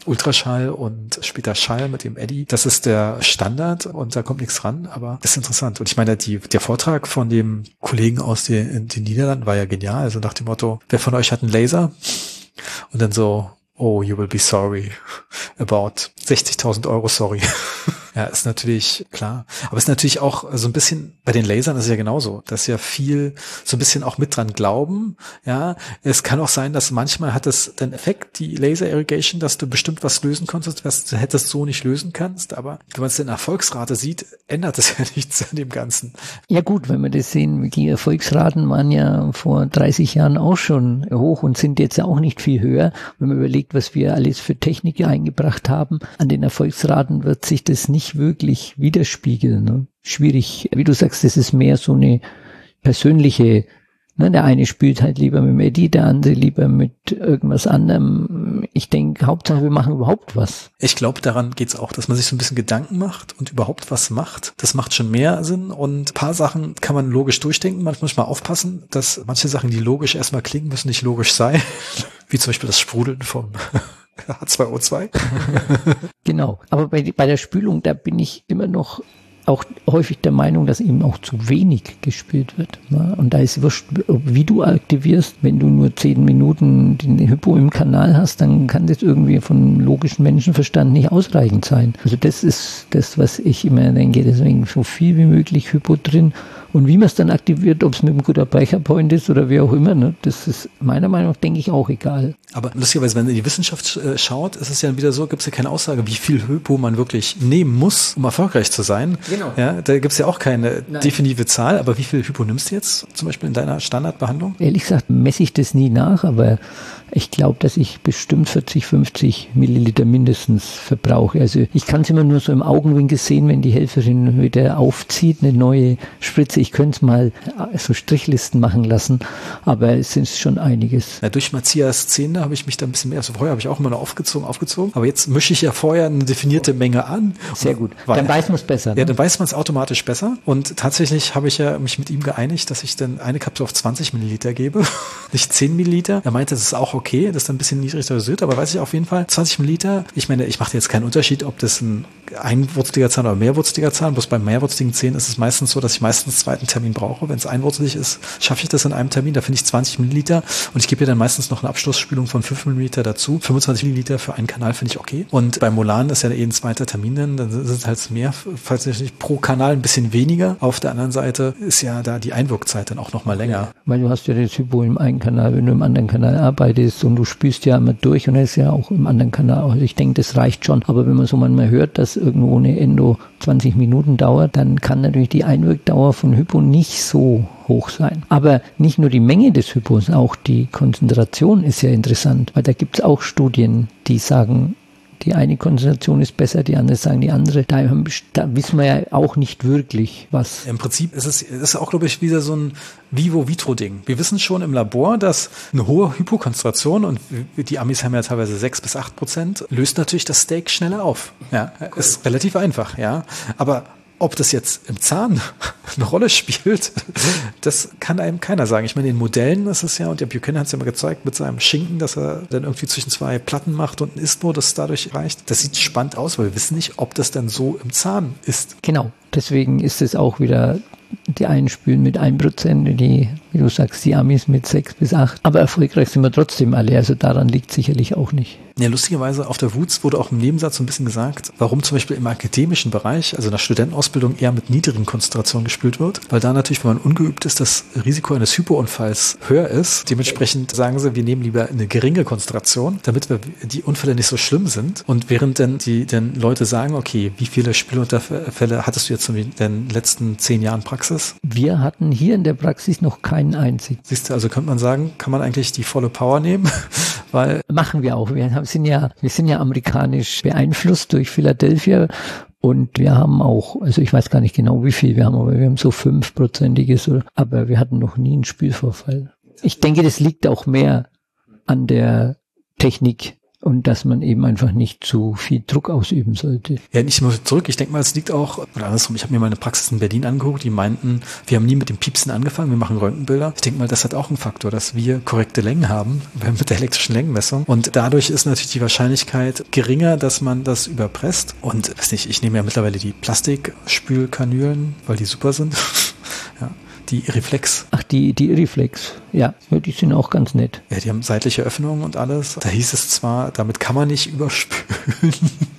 Ultraschall und später Schall mit dem Eddy. Das ist der Standard und da kommt nichts ran, aber das ist interessant. Und ich meine, die, der Vortrag von dem Kollegen aus den, den Niederlanden war ja genial. Also nach dem Motto, wer von euch hat einen Laser? Und dann so, oh, you will be sorry about sechzigtausend Euro, sorry. Ja, ist natürlich klar. Aber ist natürlich auch so ein bisschen, bei den Lasern ist es ja genauso, dass ja viel so ein bisschen auch mit dran glauben. Ja, es kann auch sein, dass manchmal hat es den Effekt, die Laser Irrigation, dass du bestimmt was lösen konntest, was du hättest so nicht lösen kannst. Aber wenn man es in Erfolgsrate sieht, ändert es ja nichts an dem Ganzen. Ja gut, wenn wir das sehen, die Erfolgsraten waren ja vor dreißig Jahren auch schon hoch und sind jetzt ja auch nicht viel höher. Wenn man überlegt, was wir alles für Technik eingebracht haben, an den Erfolgsraten wird sich das nicht wirklich widerspiegeln. Ne? Schwierig. Wie du sagst, das ist mehr so eine persönliche, ne? Der eine spielt halt lieber mit dem Eddy, der andere lieber mit irgendwas anderem. Ich denke, Hauptsache wir machen überhaupt was. Ich glaube, daran geht's auch, dass man sich so ein bisschen Gedanken macht und überhaupt was macht. Das macht schon mehr Sinn und ein paar Sachen kann man logisch durchdenken. Manchmal muss man aufpassen, dass manche Sachen, die logisch erstmal klingen, müssen nicht logisch sein. Wie zum Beispiel das Sprudeln vom H zwei O zwei. Genau. Aber bei, bei der Spülung, da bin ich immer noch auch häufig der Meinung, dass eben auch zu wenig gespielt wird. Ne? Und da ist wurscht, wie du aktivierst. Wenn du nur zehn Minuten den Hypo im Kanal hast, dann kann das irgendwie von logischem Menschenverstand nicht ausreichend sein. Also das ist das, was ich immer denke. Deswegen so viel wie möglich Hypo drin. Und wie man es dann aktiviert, ob es mit einem guter Brecherpoint ist oder wie auch immer, ne, das ist meiner Meinung nach, denke ich, auch egal. Aber lustigerweise, wenn man in die Wissenschaft äh, schaut, ist es ja wieder so, gibt es ja keine Aussage, wie viel Hypo man wirklich nehmen muss, um erfolgreich zu sein. Genau. Ja, da gibt es ja auch keine Nein. definitive Zahl, aber wie viel Hypo nimmst du jetzt zum Beispiel in deiner Standardbehandlung? Ehrlich gesagt messe ich das nie nach, aber ich glaube, dass ich bestimmt vierzig, fünfzig Milliliter mindestens verbrauche. Also ich kann es immer nur so im Augenwinkel sehen, wenn die Helferin wieder aufzieht, eine neue Spritze. Ich könnte es mal so Strichlisten machen lassen, aber es ist schon einiges. Ja, durch Matthias Zehner habe ich mich da ein bisschen mehr, also vorher habe ich auch immer noch aufgezogen, aufgezogen, aber jetzt mische ich ja vorher eine definierte Menge an. Sehr gut, weil, dann weiß man es besser. Ne? Ja, dann weiß man es automatisch besser und tatsächlich habe ich ja mich mit ihm geeinigt, dass ich dann eine Kapsel auf zwanzig Milliliter gebe, nicht zehn Milliliter. Er meinte, das ist auch okay, das ist dann ein bisschen niedrig dosiert, aber weiß ich auf jeden Fall, zwanzig Milliliter, ich meine, ich mache jetzt keinen Unterschied, ob das ein einwurzeliger Zahn oder mehrwurzeliger Zahn, bloß bei mehrwurzeligen Zähnen ist es meistens so, dass ich meistens einen zweiten Termin brauche. Wenn es einwurzelig ist, schaffe ich das in einem Termin, da finde ich zwanzig Milliliter und ich gebe ihr dann meistens noch eine Abschlussspülung von fünf Milliliter dazu. fünfundzwanzig Milliliter für einen Kanal finde ich okay. Und bei Molan ist ja eh ein zweiter Termin, dann, dann sind es halt mehr, falls nicht pro Kanal ein bisschen weniger. Auf der anderen Seite ist ja da die Einwirkzeit dann auch noch mal länger. Weil du hast ja das Hypo im einen Kanal, wenn du im anderen Kanal arbeitest und du spülst ja immer durch und das ist ja auch im anderen Kanal. Also ich denke, das reicht schon. Aber wenn man so manchmal hört, dass irgendwo eine Endo zwanzig Minuten dauert, dann kann natürlich die Einwirkdauer von Hypo nicht so hoch sein. Aber nicht nur die Menge des Hypos, auch die Konzentration ist ja interessant, weil da gibt es auch Studien, die sagen, die eine Konzentration ist besser, die andere sagen die andere. Da, haben, da wissen wir ja auch nicht wirklich, was. Im Prinzip ist es ist auch, glaube ich, wieder so ein Vivo-Vitro-Ding. Wir wissen schon im Labor, dass eine hohe Hypokonzentration, und die Amis haben ja teilweise sechs bis acht Prozent, löst natürlich das Steak schneller auf. Ja, ist relativ einfach, ja. Aber ob das jetzt im Zahn eine Rolle spielt, das kann einem keiner sagen. Ich meine, in Modellen ist es ja, und der Buchanan hat es ja mal gezeigt mit seinem Schinken, dass er dann irgendwie zwischen zwei Platten macht und ein Istmo, das dadurch reicht. Das sieht spannend aus, weil wir wissen nicht, ob das dann so im Zahn ist. Genau, deswegen ist es auch wieder, die einen spülen mit ein Prozent, die, wie du sagst, die Amis mit sechs bis acht. Aber erfolgreich sind wir trotzdem alle, also daran liegt sicherlich auch nicht. Ja, lustigerweise auf der W U Z wurde auch im Nebensatz so ein bisschen gesagt, warum zum Beispiel im akademischen Bereich, also in der Studentenausbildung, eher mit niedrigen Konzentrationen gespült wird, weil da natürlich, wenn man ungeübt ist, das Risiko eines Hypounfalls höher ist. Dementsprechend sagen sie, wir nehmen lieber eine geringe Konzentration, damit wir die Unfälle nicht so schlimm sind. Und während dann die dann Leute sagen, okay, wie viele Spülunfälle hattest du jetzt in den letzten zehn Jahren Praxis? Wir hatten hier in der Praxis noch keinen einzigen. Siehst du, also könnte man sagen, kann man eigentlich die volle Power nehmen, weil... Machen wir auch. Wir haben sind ja, wir sind ja amerikanisch beeinflusst durch Philadelphia und wir haben auch, also ich weiß gar nicht genau wie viel wir haben, aber wir haben so fünfprozentiges, aber wir hatten noch nie einen Spülvorfall. Ich denke, das liegt auch mehr an der Technik und dass man eben einfach nicht zu viel Druck ausüben sollte. Ja, nicht nur zurück. Ich denke mal, es liegt auch, oder andersrum, ich habe mir mal eine Praxis in Berlin angeguckt, die meinten, wir haben nie mit dem Piepsen angefangen, wir machen Röntgenbilder. Ich denke mal, das hat auch einen Faktor, dass wir korrekte Längen haben mit der elektrischen Längenmessung. Und dadurch ist natürlich die Wahrscheinlichkeit geringer, dass man das überpresst. Und weiß nicht, ich nehme ja mittlerweile die Plastikspülkanülen, weil die super sind. Ja. Die Irreflex. Ach, die, die Irreflex. Ja, die sind auch ganz nett. Ja, die haben seitliche Öffnungen und alles. Da hieß es zwar, damit kann man nicht überspülen.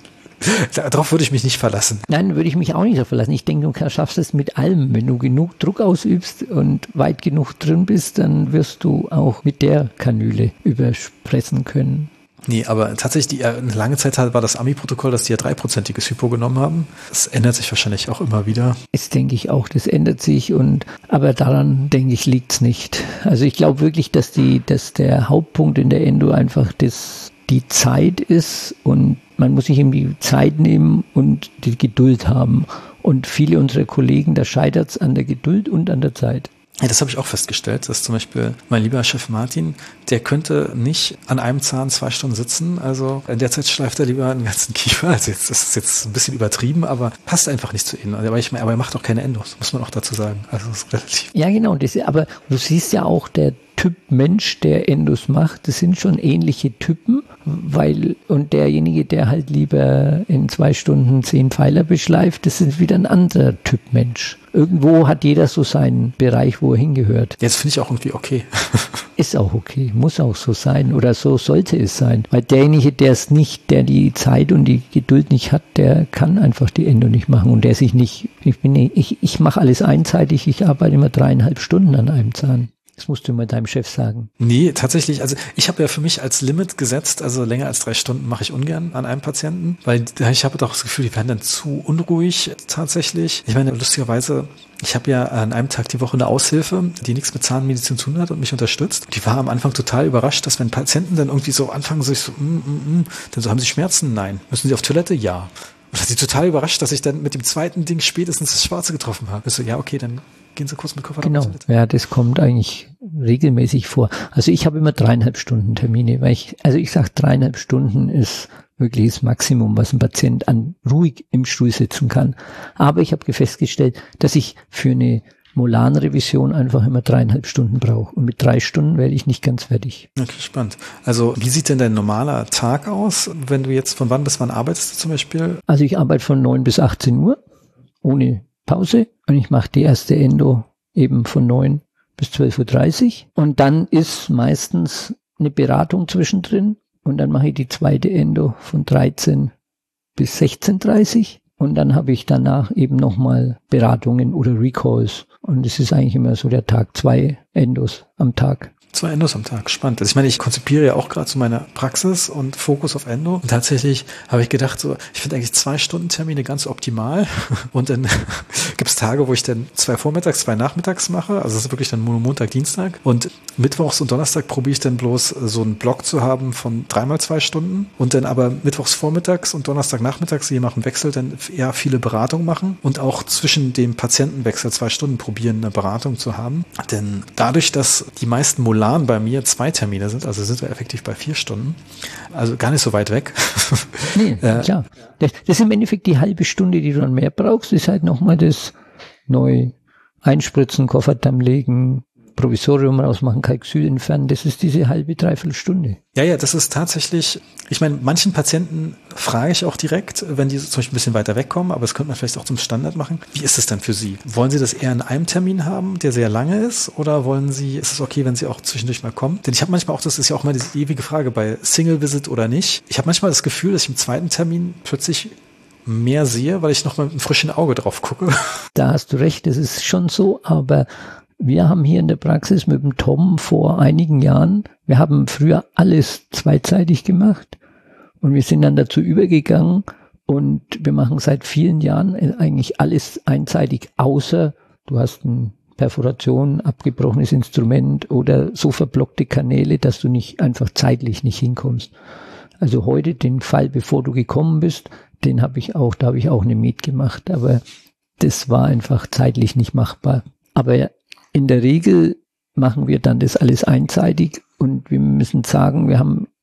Darauf würde ich mich nicht verlassen. Nein, würde ich mich auch nicht so verlassen. Ich denke, du schaffst es mit allem. Wenn du genug Druck ausübst und weit genug drin bist, dann wirst du auch mit der Kanüle überpressen können. Nee, aber tatsächlich, die, eine lange Zeit war das A M I-Protokoll, dass die ja dreiprozentiges Hypo genommen haben. Das ändert sich wahrscheinlich auch immer wieder. Das denke ich auch, das ändert sich, und aber daran, denke ich, liegt's nicht. Also ich glaube wirklich, dass die, dass der Hauptpunkt in der Endo einfach das, die Zeit ist, und man muss sich eben die Zeit nehmen und die Geduld haben. Und viele unserer Kollegen, da scheitert's an der Geduld und an der Zeit. Ja, das habe ich auch festgestellt, dass zum Beispiel mein lieber Chef Martin, der könnte nicht an einem Zahn zwei Stunden sitzen, also in der Zeit schleift er lieber den ganzen Kiefer, also jetzt, das ist jetzt ein bisschen übertrieben, aber passt einfach nicht zu ihm, aber, ich, aber er macht auch keine Endos, muss man auch dazu sagen, also das ist relativ. Ja genau, das, aber du siehst ja auch, der Typ Mensch, der Endos macht, das sind schon ähnliche Typen, weil, und derjenige, der halt lieber in zwei Stunden zehn Pfeiler beschleift, das ist wieder ein anderer Typ Mensch. Irgendwo hat jeder so seinen Bereich, wo er hingehört. Jetzt finde ich auch irgendwie okay. Ist auch okay, muss auch so sein, oder so sollte es sein. Weil derjenige, der es nicht, der die Zeit und die Geduld nicht hat, der kann einfach die Endo nicht machen, und der sich nicht, ich bin, ich, ich mache alles einseitig, ich arbeite immer dreieinhalb Stunden an einem Zahn. Das musst du mal deinem Chef sagen. Nee, tatsächlich, also ich habe ja für mich als Limit gesetzt, also länger als drei Stunden mache ich ungern an einem Patienten, weil ich habe doch das Gefühl, die werden dann zu unruhig tatsächlich. Ich meine, lustigerweise, ich habe ja an einem Tag die Woche eine Aushilfe, die nichts mit Zahnmedizin zu tun hat und mich unterstützt. Die war am Anfang total überrascht, dass wenn Patienten dann irgendwie so anfangen, sich so, mm, mm, mm, dann so, haben sie Schmerzen? Nein. Müssen sie auf Toilette? Ja. Und sie total überrascht, dass ich dann mit dem zweiten Ding spätestens das Schwarze getroffen habe. Ich so, ja, okay, dann gehen Sie kurz mit Koffer. Genau, ja, das kommt eigentlich regelmäßig vor. Also ich habe immer dreieinhalb Stunden Termine, weil ich, also ich sage, dreieinhalb Stunden ist wirklich das Maximum, was ein Patient an ruhig im Stuhl sitzen kann. Aber ich habe festgestellt, dass ich für eine Molan-Revision einfach immer dreieinhalb Stunden brauche. Und mit drei Stunden werde ich nicht ganz fertig. Okay, spannend. Also wie sieht denn dein normaler Tag aus, wenn du jetzt von wann bis wann arbeitest du zum Beispiel? Also ich arbeite von neun bis achtzehn Uhr, ohne Pause, und ich mache die erste Endo eben von neun bis zwölf Uhr dreißig, und dann ist meistens eine Beratung zwischendrin, und dann mache ich die zweite Endo von dreizehn bis sechzehn Uhr dreißig, und dann habe ich danach eben nochmal Beratungen oder Recalls, und es ist eigentlich immer so der Tag, zwei Endos am Tag. Zwei Endos am Tag, spannend. Also ich meine, ich konzipiere ja auch gerade zu meiner Praxis und Fokus auf Endo. Und tatsächlich habe ich gedacht, so, ich finde eigentlich zwei Stunden Termine ganz optimal. Und dann gibt es Tage, wo ich dann zwei vormittags, zwei nachmittags mache. Also das ist wirklich dann Montag, Dienstag. Und mittwochs und Donnerstag probiere ich dann bloß so einen Block zu haben von dreimal zwei Stunden. Und dann aber mittwochs vormittags und Donnerstag nachmittags, je nach dem Wechsel, dann eher viele Beratungen machen. Und auch zwischen dem Patientenwechsel zwei Stunden probieren, eine Beratung zu haben. Denn dadurch, dass die meisten Molaren bei mir zwei Termine sind, also sind wir effektiv bei vier Stunden, also gar nicht so weit weg. Nee, äh, klar. Das, das ist im Endeffekt die halbe Stunde, die du dann mehr brauchst, ist halt nochmal das neu einspritzen, Kofferdamm legen, Provisorium rausmachen, Kalkül entfernen, das ist diese halbe, dreiviertel Stunde. Ja, ja, das ist tatsächlich, ich meine, manchen Patienten frage ich auch direkt, wenn die zum Beispiel ein bisschen weiter wegkommen, aber das könnte man vielleicht auch zum Standard machen. Wie ist es denn für Sie? Wollen Sie das eher in einem Termin haben, der sehr lange ist, oder wollen Sie, ist es okay, wenn Sie auch zwischendurch mal kommen? Denn ich habe manchmal auch, das ist ja auch mal diese ewige Frage bei Single Visit oder nicht. Ich habe manchmal das Gefühl, dass ich im zweiten Termin plötzlich mehr sehe, weil ich noch mal mit einem frischen Auge drauf gucke. Da hast du recht, das ist schon so, aber wir haben hier in der Praxis mit dem Tom vor einigen Jahren, wir haben früher alles zweizeitig gemacht und wir sind dann dazu übergegangen und wir machen seit vielen Jahren eigentlich alles einseitig, außer du hast eine Perforation, abgebrochenes Instrument oder so verblockte Kanäle, dass du nicht einfach zeitlich nicht hinkommst. Also heute den Fall, bevor du gekommen bist, den habe ich auch, da habe ich auch eine Med gemacht, aber das war einfach zeitlich nicht machbar. Aber in der Regel machen wir dann das alles einseitig und wir müssen sagen, wir haben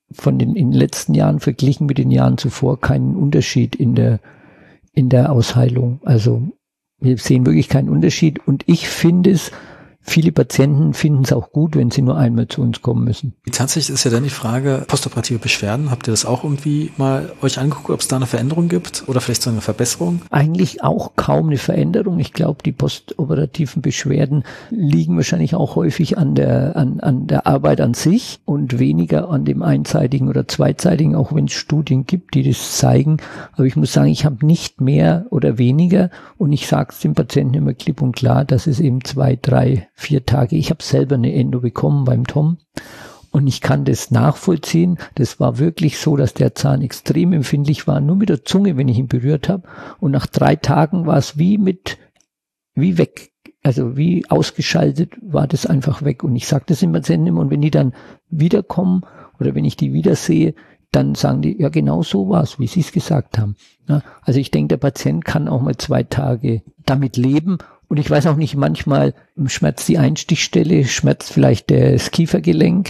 von den, in den letzten Jahren verglichen mit den Jahren zuvor keinen Unterschied in der, in der Ausheilung. Also wir sehen wirklich keinen Unterschied und ich finde es, viele Patienten finden es auch gut, wenn sie nur einmal zu uns kommen müssen. Tatsächlich ist ja dann die Frage, postoperative Beschwerden, habt ihr das auch irgendwie mal euch angeguckt, ob es da eine Veränderung gibt oder vielleicht so eine Verbesserung? Eigentlich auch kaum eine Veränderung. Ich glaube, die postoperativen Beschwerden liegen wahrscheinlich auch häufig an der, an, an der Arbeit an sich und weniger an dem einseitigen oder zweiseitigen, auch wenn es Studien gibt, die das zeigen. Aber ich muss sagen, ich habe nicht mehr oder weniger und ich sage es dem Patienten immer klipp und klar, dass es eben zwei, drei, vier Tage. Ich habe selber eine Endo bekommen beim Tom und ich kann das nachvollziehen. Das war wirklich so, dass der Zahn extrem empfindlich war, nur mit der Zunge, wenn ich ihn berührt habe. Und nach drei Tagen war es wie mit, wie weg, also wie ausgeschaltet war das einfach weg. Und ich sage das den Patienten immer und wenn die dann wiederkommen oder wenn ich die wiedersehe, dann sagen die, ja genau so war es, wie sie es gesagt haben. Ja, also ich denke, der Patient kann auch mal zwei Tage damit leben. Und ich weiß auch nicht, manchmal schmerzt die Einstichstelle, schmerzt vielleicht das Kiefergelenk.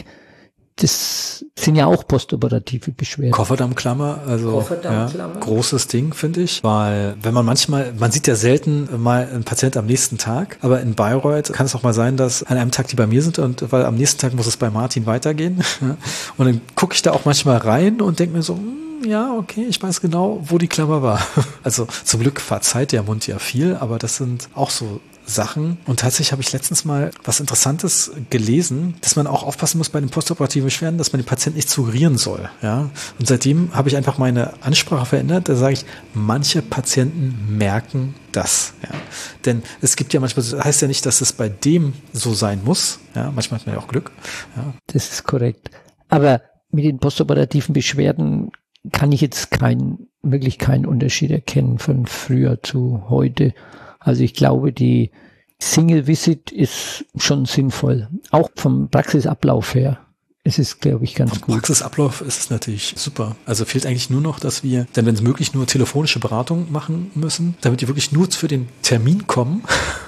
Das sind ja auch postoperative Beschwerden. Kofferdammklammer, also Kofferdammklammer. Ja, großes Ding, finde ich, weil wenn man manchmal, man sieht ja selten mal einen Patient am nächsten Tag, aber in Bayreuth kann es auch mal sein, dass an einem Tag die bei mir sind und weil am nächsten Tag muss es bei Martin weitergehen. Und dann gucke ich da auch manchmal rein und denke mir so, ja, okay, ich weiß genau, wo die Klammer war. Also zum Glück verzeiht der Mund ja viel, aber das sind auch so Sachen. Und tatsächlich habe ich letztens mal was Interessantes gelesen, dass man auch aufpassen muss bei den postoperativen Beschwerden, dass man den Patienten nicht suggerieren soll. Ja? Und seitdem habe ich einfach meine Ansprache verändert. Da sage ich, manche Patienten merken das. Ja? Denn es gibt ja manchmal, das heißt ja nicht, dass es bei dem so sein muss. Ja? Manchmal hat man ja auch Glück. Ja? Das ist korrekt. Aber mit den postoperativen Beschwerden kann ich jetzt kein, wirklich keinen Unterschied erkennen von früher zu heute. Also ich glaube, die Single Visit ist schon sinnvoll. Auch vom Praxisablauf her. Es ist, glaube ich, ganz Vom gut. Praxisablauf ist es natürlich super. Also fehlt eigentlich nur noch, dass wir dann, wenn es möglich, nur telefonische Beratung machen müssen, damit die wirklich nur für den Termin kommen.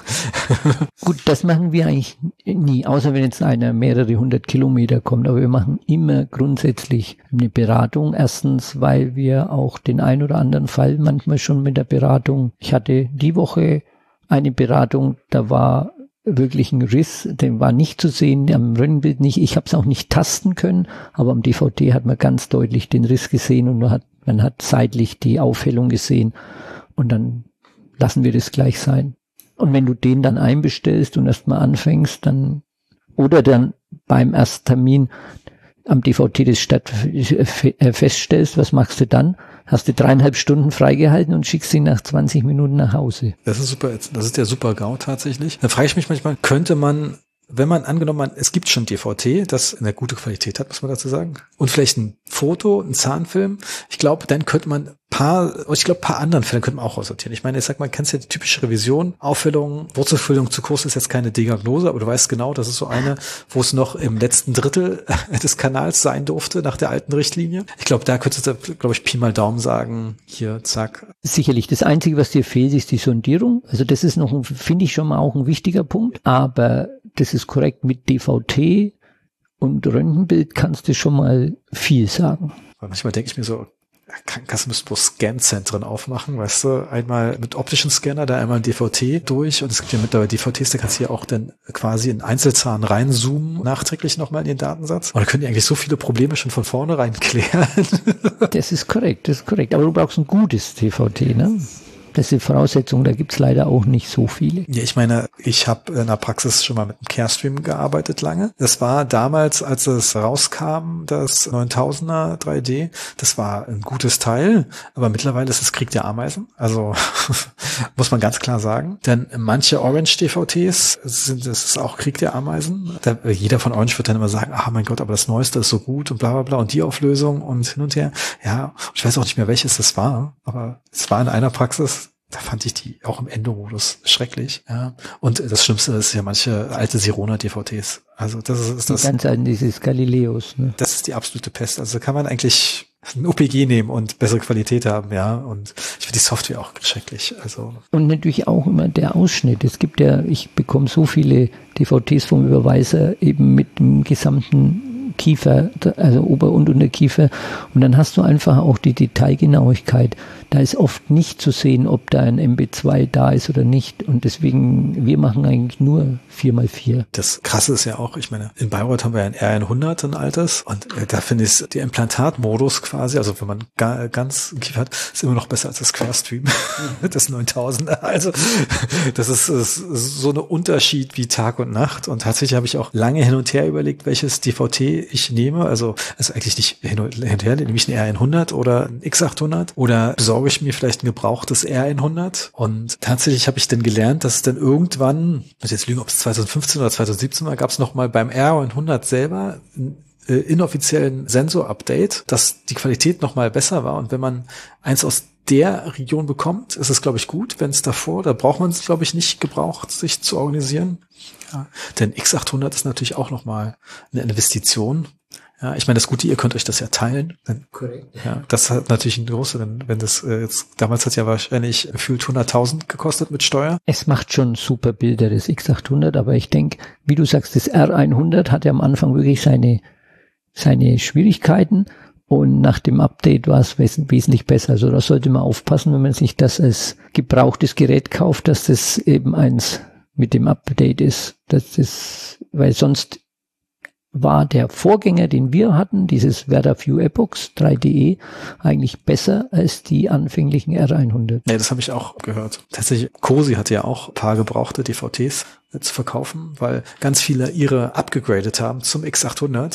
Gut, das machen wir eigentlich nie, außer wenn jetzt einer mehrere hundert Kilometer kommt. Aber wir machen immer grundsätzlich eine Beratung. Erstens, weil wir auch den ein oder anderen Fall manchmal schon mit der Beratung, ich hatte die Woche eine Beratung, da war wirklich ein Riss, den war nicht zu sehen, am Röntgenbild nicht, ich habe es auch nicht tasten können, aber am D V D hat man ganz deutlich den Riss gesehen und man hat, man hat seitlich die Aufhellung gesehen und dann lassen wir das gleich sein. Und wenn du den dann einbestellst und erstmal anfängst, dann oder dann beim ersten Termin am D V T das statt, äh, feststellst, was machst du dann? Hast du dreieinhalb Stunden freigehalten und schickst ihn nach zwanzig Minuten nach Hause. Das ist super, das ist der super GAU tatsächlich. Da frage ich mich manchmal, könnte man, wenn man angenommen hat, es gibt schon D V T, das eine gute Qualität hat, muss man dazu sagen, und vielleicht ein Foto, ein Zahnfilm, ich glaube, dann könnte man paar, ich glaube, paar anderen Fällen könnte man auch aussortieren. Ich meine, ich sag mal, kennst du ja die typische Revision, Auffüllung, Wurzelfüllung zu kurz ist jetzt keine Diagnose, aber du weißt genau, das ist so eine, wo es noch im letzten Drittel des Kanals sein durfte, nach der alten Richtlinie. Ich glaube, da könntest du, glaube ich, Pi mal Daumen sagen, hier, zack. Sicherlich, das Einzige, was dir fehlt, ist die Sondierung. Also das ist noch, finde ich schon mal auch ein wichtiger Punkt, aber das ist korrekt, mit D V T und Röntgenbild kannst du schon mal viel sagen. Weil manchmal denke ich mir so, Krankenkassen müssen bloß Scan-Zentren aufmachen, weißt du, einmal mit optischen Scanner, da einmal ein D V T durch und es gibt ja mittlerweile D V Ts, da kannst du ja auch dann quasi in Einzelzahn reinzoomen, nachträglich nochmal in den Datensatz. Und da können die eigentlich so viele Probleme schon von vornherein klären. Das ist korrekt, das ist korrekt. Aber du brauchst ein gutes D V T, ne? Das ist die Voraussetzung, da gibt's leider auch nicht so viele. Ja, ich meine, ich habe in der Praxis schon mal mit einem Carestream gearbeitet lange. Das war damals, als es rauskam, das neuntausender drei D, das war ein gutes Teil, aber mittlerweile ist es Krieg der Ameisen, also muss man ganz klar sagen. Denn manche Orange-D V Ts sind, das ist auch Krieg der Ameisen. Da, jeder von Orange wird dann immer sagen, ah mein Gott, aber das Neueste ist so gut und bla bla bla und die Auflösung und hin und her. Ja, ich weiß auch nicht mehr, welches das war, aber es war in einer Praxis, da fand ich die auch im Endomodus schrecklich. Ja. Und das Schlimmste ist ja manche alte Sirona-D V Ts. Also das ist, ist das. Die ganz alten, dieses Galileos. Ne? Das ist die absolute Pest. Also kann man eigentlich ein O P G nehmen und bessere Qualität haben, ja. Und ich finde die Software auch schrecklich. Also. Und natürlich auch immer der Ausschnitt. Es gibt ja, ich bekomme so viele D V Ts vom Überweiser eben mit dem gesamten Kiefer, also Ober- und Unterkiefer. Und dann hast du einfach auch die Detailgenauigkeit. Da ist oft nicht zu sehen, ob da ein M B zwei da ist oder nicht. Und deswegen, wir machen eigentlich nur vier mal vier. Das Krasse ist ja auch, ich meine, in Bayreuth haben wir ein R hundert, ein altes. Und äh, da finde ich der Implantatmodus quasi, also wenn man ga, ganz Kiefer hat, ist immer noch besser als das Querstream, das neuntausender. Also das ist, ist so ein Unterschied wie Tag und Nacht. Und tatsächlich habe ich auch lange hin und her überlegt, welches D V T ich nehme. Also, also eigentlich nicht hin und her, nehme ich ein R hundert oder ein X achthundert oder besorge ich mir vielleicht ein gebrauchtes R hundert. Und tatsächlich habe ich dann gelernt, dass es dann irgendwann, ich muss jetzt lügen, ob es zwanzig fünfzehn oder zwanzig siebzehn war, gab es noch mal beim R hundert selber ein äh, inoffiziellen Sensor-Update, dass die Qualität noch mal besser war. Und wenn man eins aus der Region bekommt, ist es, glaube ich, gut. Wenn es davor, da braucht man es, glaube ich, nicht gebraucht, sich zu organisieren. Ja, denn X achthundert ist natürlich auch noch mal eine Investition. Ja, ich meine, das Gute, ihr könnt euch das ja teilen. Korrekt. Ja, das hat natürlich eine große, wenn, wenn das äh, jetzt, damals hat ja wahrscheinlich gefühlt hunderttausend gekostet mit Steuer. Es macht schon super Bilder, das X achthundert, aber ich denke, wie du sagst, das R hundert hat ja am Anfang wirklich seine, seine Schwierigkeiten und nach dem Update war es wes- wesentlich besser. Also da sollte man aufpassen, wenn man sich das als gebrauchtes Gerät kauft, dass das eben eins mit dem Update ist. Das ist, weil sonst war der Vorgänger, den wir hatten, dieses VerdaView Epox drei D E, eigentlich besser als die anfänglichen R hundert. Ja, das habe ich auch gehört. Tatsächlich, Cosi hatte ja auch ein paar gebrauchte D V Ts zu verkaufen, weil ganz viele ihre abgegradet haben zum X achthundert.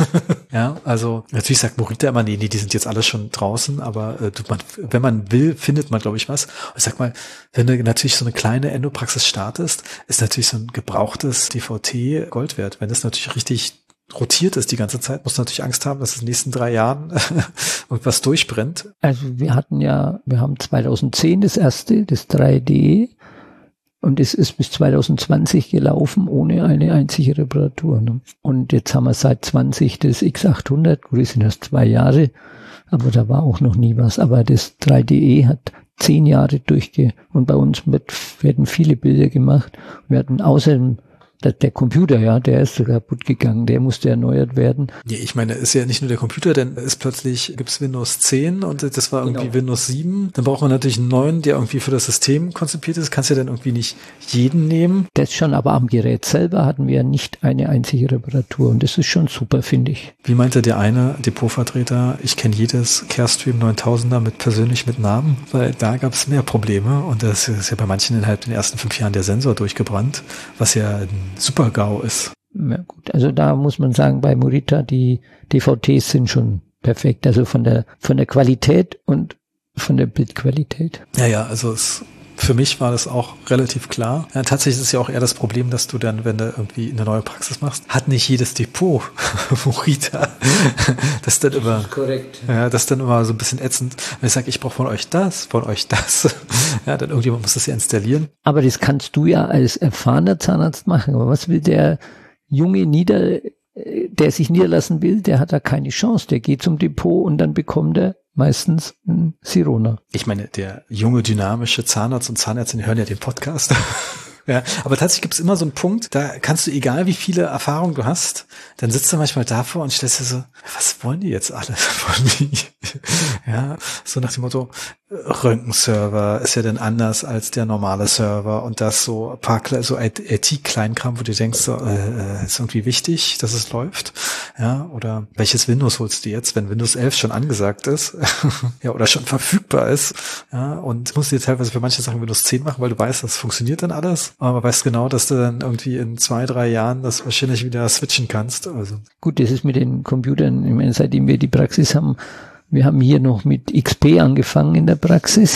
Ja, also natürlich sagt Morita immer, nee, nee, die sind jetzt alle schon draußen, aber äh, du, man, wenn man will, findet man, glaube ich, was. Und ich sag mal, wenn du natürlich so eine kleine Endopraxis startest, ist natürlich so ein gebrauchtes D V T Gold wert. Wenn das natürlich richtig rotiert ist die ganze Zeit, muss natürlich Angst haben, dass es in den nächsten drei Jahren irgendwas durchbrennt. Also wir hatten ja, wir haben zweitausendzehn das erste, das drei D E, und es ist bis zwanzig zwanzig gelaufen ohne eine einzige Reparatur. Ne? Und jetzt haben wir seit zwanzig das X achthundert, gut, das sind erst zwei Jahre, aber da war auch noch nie was. Aber das drei D E hat zehn Jahre durchge... Und bei uns wird, werden viele Bilder gemacht. Wir hatten außerdem Der, der Computer, ja, der ist so kaputt gegangen, der musste erneuert werden. Ja, ich meine, ist ja nicht nur der Computer, denn ist plötzlich, gibt's Windows zehn und das war irgendwie genau. Windows sieben. Dann braucht man natürlich einen neuen, der irgendwie für das System konzipiert ist. Kannst ja dann irgendwie nicht jeden nehmen. Das schon, aber am Gerät selber hatten wir nicht eine einzige Reparatur und das ist schon super, finde ich. Wie meinte der eine Depotvertreter, ich kenne jedes Carestream neuntausender mit persönlich mit Namen, weil da gab's mehr Probleme und das ist ja bei manchen innerhalb den ersten fünf Jahren der Sensor durchgebrannt, was ja ein super GAU ist. Ja, gut, also da muss man sagen, bei Morita, die D V Ts sind schon perfekt, also von der von der Qualität und von der Bildqualität. Ja, ja, also es, für mich war das auch relativ klar. Ja, tatsächlich ist es ja auch eher das Problem, dass du dann, wenn du irgendwie eine neue Praxis machst, hat nicht jedes Depot Morita. Das ist dann immer, das ist korrekt. Ja, das ist dann immer so ein bisschen ätzend. Wenn ich sage, ich brauche von euch das, von euch das, ja, dann irgendjemand muss das ja installieren. Aber das kannst du ja als erfahrener Zahnarzt machen. Aber was will der junge Nieder, der sich niederlassen will, der hat da keine Chance. Der geht zum Depot und dann bekommt er meistens ein Sirona. Ich meine, der junge, dynamische Zahnarzt und Zahnärztin, die hören ja den Podcast. Ja, aber tatsächlich gibt es immer so einen Punkt, da kannst du, egal wie viele Erfahrungen du hast, dann sitzt du manchmal davor und stellst dir so, was wollen die jetzt alle von mir? Ja, so nach dem Motto, Röntgenserver ist ja dann anders als der normale Server und das so ein paar so I T-Kleinkram, wo du denkst, so, äh, ist irgendwie wichtig, dass es läuft. Ja, oder welches Windows holst du jetzt, wenn Windows elf schon angesagt ist? Ja, oder schon verfügbar ist. Ja, und musst du dir teilweise für manche Sachen Windows zehn machen, weil du weißt, das funktioniert dann alles. Aber weißt genau, dass du dann irgendwie in zwei, drei Jahren das wahrscheinlich wieder switchen kannst. Also. Gut, das ist mit den Computern, ich meine, seitdem wir die Praxis haben, wir haben hier noch mit X P angefangen in der Praxis.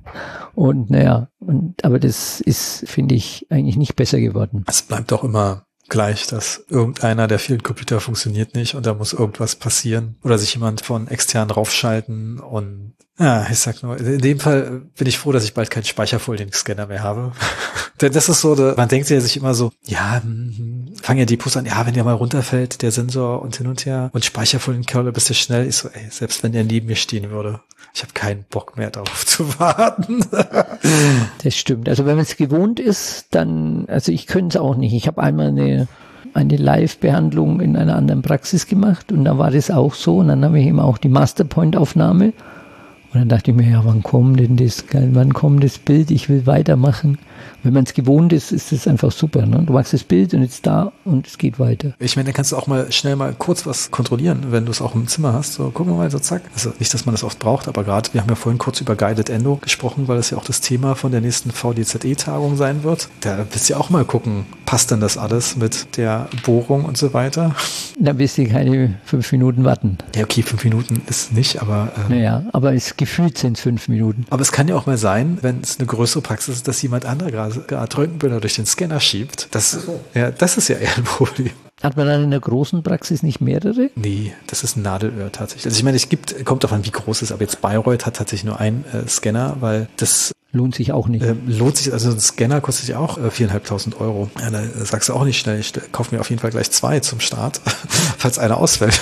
Und naja, und, aber das ist, finde ich, eigentlich nicht besser geworden. Es bleibt auch immer gleich, dass irgendeiner der vielen Computer funktioniert nicht und da muss irgendwas passieren oder sich jemand von extern raufschalten und ja, ich sag nur, in dem Fall bin ich froh, dass ich bald keinen Speicherfolien-Scanner mehr habe. Denn das ist so, man denkt ja sich immer so, ja, fangen ja Depots an, ja, wenn der mal runterfällt, der Sensor und hin und her und Speicherfolienkörner, bist du schnell. Ich so, ey, selbst wenn der neben mir stehen würde, ich habe keinen Bock mehr darauf zu warten. Das stimmt. Also wenn man es gewohnt ist, dann, also ich könnte es auch nicht. Ich habe einmal eine eine Live-Behandlung in einer anderen Praxis gemacht und da war das auch so und dann habe ich eben auch die Masterpoint-Aufnahme und dann dachte ich mir, ja, wann kommt denn das, wann kommt das Bild, ich will weitermachen. Wenn man es gewohnt ist, ist es einfach super. Ne? Du machst das Bild und jetzt da und es geht weiter. Ich meine, dann kannst du auch mal schnell mal kurz was kontrollieren, wenn du es auch im Zimmer hast. So, gucken wir mal so, zack. Also nicht, dass man das oft braucht, aber gerade, wir haben ja vorhin kurz über Guided Endo gesprochen, weil das ja auch das Thema von der nächsten V D Z E-Tagung sein wird. Da willst du ja auch mal gucken, passt denn das alles mit der Bohrung und so weiter? Da wirst du keine fünf Minuten warten. Ja, okay, fünf Minuten ist nicht, aber... Ähm, naja, aber es gefühlt sind es fünf Minuten. Aber es kann ja auch mal sein, wenn es eine größere Praxis ist, dass jemand anderer gerade Röntgenbilder durch den Scanner schiebt. Das, ja, das ist ja eher ein Problem. Hat man dann in der großen Praxis nicht mehrere? Nee, das ist ein Nadelöhr tatsächlich. Also ich meine, es gibt, kommt davon, wie groß es ist, aber jetzt Bayreuth hat tatsächlich nur einen äh, Scanner, weil das lohnt sich auch nicht. Äh, lohnt sich, also ein Scanner kostet ja auch äh, viereinhalbtausend Euro. Ja, da sagst du auch nicht schnell, ich kaufe mir auf jeden Fall gleich zwei zum Start, falls einer ausfällt.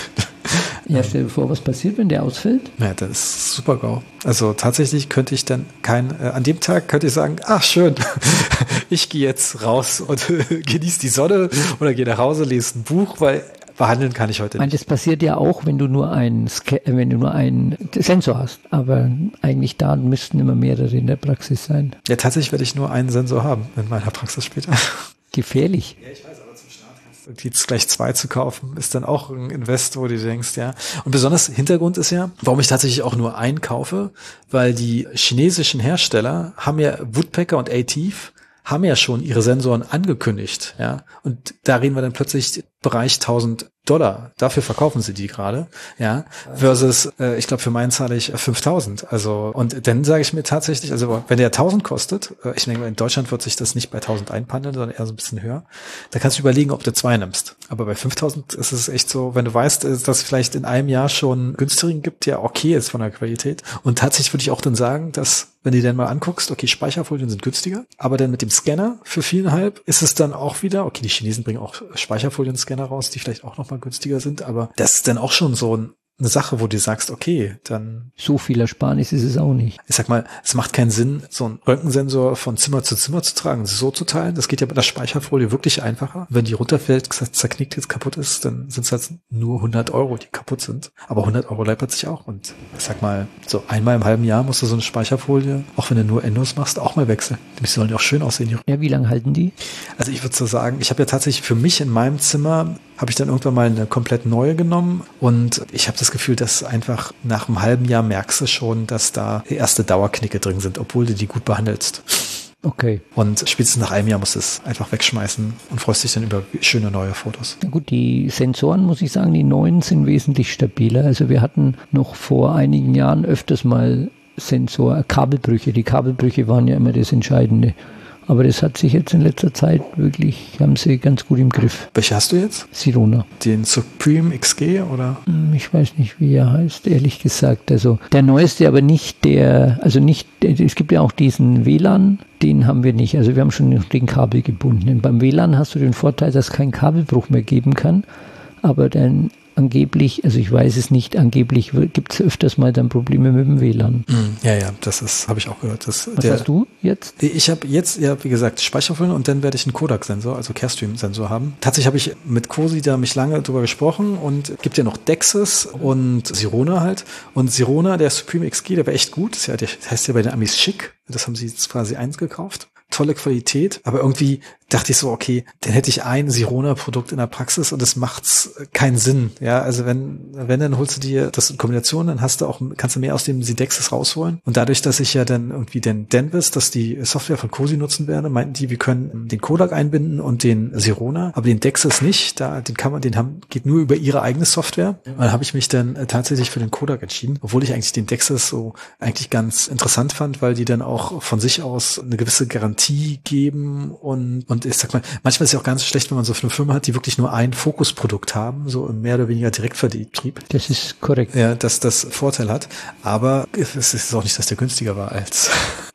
Ja, stell dir vor, was passiert, wenn der ausfällt? Ja, das ist super GAU. Also tatsächlich könnte ich dann kein, äh, an dem Tag könnte ich sagen, ach schön, ich gehe jetzt raus und genieße die Sonne oder gehe nach Hause, lese ein Buch, weil behandeln kann ich heute nicht. Ich meine, das passiert ja auch, wenn du nur einen, wenn du nur einen Sensor hast. Aber eigentlich da müssten immer mehrere in der Praxis sein. Ja, tatsächlich werde ich nur einen Sensor haben in meiner Praxis später. Gefährlich. Ja, ich weiß, aber zum Start kannst du jetzt gleich zwei zu kaufen, ist dann auch ein Invest, wo du denkst, ja. Und besonders Hintergrund ist ja, warum ich tatsächlich auch nur einen kaufe, weil die chinesischen Hersteller haben ja Woodpecker und ATEEF haben ja schon ihre Sensoren angekündigt, ja. Und da reden wir dann plötzlich Bereich tausend Dollar. Dafür verkaufen sie die gerade, ja. Versus, äh, ich glaube, für meinen zahle ich fünftausend. Also, und dann sage ich mir tatsächlich, also wenn der tausend kostet, äh, ich denke, in Deutschland wird sich das nicht bei tausend einpendeln, sondern eher so ein bisschen höher. Da kannst du überlegen, ob du zwei nimmst. Aber bei fünftausend ist es echt so, wenn du weißt, dass es vielleicht in einem Jahr schon günstigeren gibt, ja okay ist von der Qualität. Und tatsächlich würde ich auch dann sagen, dass wenn du dann mal anguckst, okay, Speicherfolien sind günstiger, aber dann mit dem Scanner für viereinhalb ist es dann auch wieder, okay, die Chinesen bringen auch Speicherfolien-Scanner raus, die vielleicht auch nochmal günstiger sind, aber das ist dann auch schon so ein eine Sache, wo du sagst, okay, dann... So viel Ersparnis ist es auch nicht. Ich sag mal, es macht keinen Sinn, so einen Röntgensensor von Zimmer zu Zimmer zu tragen, so zu teilen. Das geht ja bei der Speicherfolie wirklich einfacher. Wenn die runterfällt, zerknickt, jetzt kaputt ist, dann sind es halt nur hundert Euro, die kaputt sind. Aber hundert Euro läppert sich auch. Und ich sag mal, so einmal im halben Jahr musst du so eine Speicherfolie, auch wenn du nur Endos machst, auch mal wechseln. Die sollen ja auch schön aussehen. Die ja, wie lange halten die? Also ich würde so sagen, ich habe ja tatsächlich für mich in meinem Zimmer habe ich dann irgendwann mal eine komplett neue genommen und ich habe das Gefühl, dass einfach nach einem halben Jahr merkst du schon, dass da erste Dauerknicke drin sind, obwohl du die gut behandelst. Okay. Und spätestens nach einem Jahr musst du es einfach wegschmeißen und freust dich dann über schöne neue Fotos. Na gut, die Sensoren, muss ich sagen, die neuen sind wesentlich stabiler. Also wir hatten noch vor einigen Jahren öfters mal Sensor, Kabelbrüche. Die Kabelbrüche waren ja immer das Entscheidende. Aber das hat sich jetzt in letzter Zeit wirklich, haben sie ganz gut im Griff. Welche hast du jetzt? Sirona. Den Supreme X G oder? Ich weiß nicht, wie er heißt, ehrlich gesagt. Also der neueste, aber nicht der, also nicht, es gibt ja auch diesen W L A N, den haben wir nicht. Also wir haben schon den Kabel gebunden. Beim W L A N hast du den Vorteil, dass es keinen Kabelbruch mehr geben kann. Aber dann angeblich, also ich weiß es nicht, angeblich gibt es öfters mal dann Probleme mit dem W L A N. Ja, ja, das ist, habe ich auch gehört. Das, Was der, hast du jetzt? Ich habe jetzt, ja, wie gesagt, Speicherfolien und dann werde ich einen Kodak-Sensor, also Carestream-Sensor haben. Tatsächlich habe ich mit Cosi da mich lange drüber gesprochen und gibt ja noch Dexys und Sirona halt. Und Sirona, der Supreme X G, der war echt gut. Das, ja, der heißt ja bei den Amis schick. Das haben sie jetzt quasi eins gekauft. Tolle Qualität, aber irgendwie dachte ich so, okay, dann hätte ich ein Sirona-Produkt in der Praxis und das macht's keinen Sinn. Ja, also wenn, wenn, dann holst du dir das in Kombination, dann hast du auch, kannst du mehr aus dem Sidexis rausholen. Und dadurch, dass ich ja dann irgendwie den Denvis, dass die Software von Cosi nutzen werde, meinten die, wir können den Kodak einbinden und den Sirona, aber den Dexis nicht. Da, den kann man, den haben, geht nur über ihre eigene Software. Und dann habe ich mich dann tatsächlich für den Kodak entschieden, obwohl ich eigentlich den Dexis so eigentlich ganz interessant fand, weil die dann auch von sich aus eine gewisse Garantie geben und, und ich sag mal, manchmal ist es ja auch ganz schlecht, wenn man so eine Firma hat, die wirklich nur ein Fokusprodukt haben, so im mehr oder weniger Direktvertrieb. Das ist korrekt. Ja, dass das Vorteil hat, aber es ist auch nicht, dass der günstiger war als.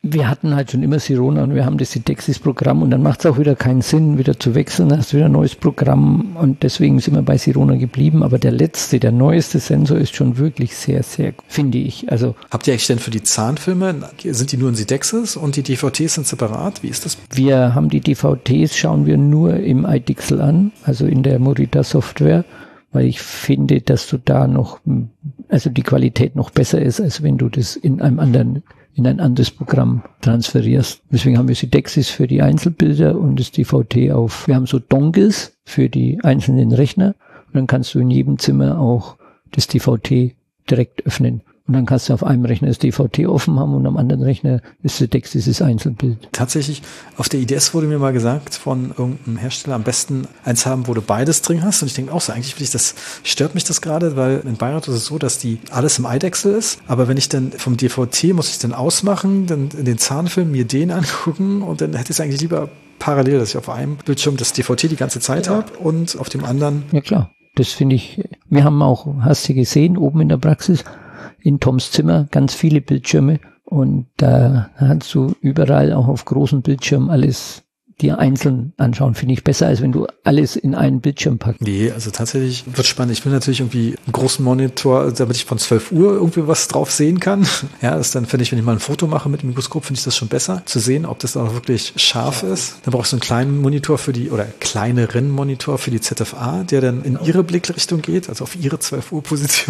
Wir hatten halt schon immer Sirona und wir haben das Sidexis-Programm und dann macht es auch wieder keinen Sinn, wieder zu wechseln. Dann hast du wieder ein neues Programm und deswegen sind wir bei Sirona geblieben. Aber der letzte, der neueste Sensor ist schon wirklich sehr, sehr, finde ich. Also habt ihr eigentlich denn für die Zahnfilme, sind die nur in Sidexis und die D V Ts sind separat? Wie ist das? Wir haben die D V Ts, schauen wir nur im iDixel an, also in der Morita-Software, weil ich finde, dass du da noch, also die Qualität noch besser ist, als wenn du das in einem anderen in ein anderes Programm transferierst. Deswegen haben wir Sidexis für die Einzelbilder und das D V T auf. Wir haben so Dongles für die einzelnen Rechner und dann kannst du in jedem Zimmer auch das D V T direkt öffnen. Und dann kannst du auf einem Rechner das D V T offen haben und am anderen Rechner ist Sidexis das Einzelbild. Tatsächlich, auf der I D S wurde mir mal gesagt von irgendeinem Hersteller, am besten eins haben, wo du beides drin hast. Und ich denke auch so, eigentlich will ich das, stört mich das gerade, weil in Bayreuth ist es so, dass die alles im iDexel ist. Aber wenn ich dann vom D V T muss ich dann ausmachen, dann in den Zahnfilm mir den angucken und dann hätte ich es eigentlich lieber parallel, dass ich auf einem Bildschirm das D V T die ganze Zeit ja. habe und auf dem anderen. Ja klar, das finde ich, wir haben auch, hast du gesehen, oben in der Praxis, in Toms Zimmer ganz viele Bildschirme und da hast du überall auch auf großen Bildschirmen alles dir einzeln anschauen, finde ich besser, als wenn du alles in einen Bildschirm packst. Nee, also tatsächlich wird spannend. Ich will natürlich irgendwie einen großen Monitor, damit ich von zwölf Uhr irgendwie was drauf sehen kann. Ja, das dann finde ich, wenn ich mal ein Foto mache mit dem Mikroskop, finde ich das schon besser, zu sehen, ob das auch wirklich scharf ist. Dann brauchst du einen kleinen Monitor für die, oder kleineren Monitor für die Z F A, der dann in ihre Blickrichtung geht, also auf ihre zwölf Uhr Position.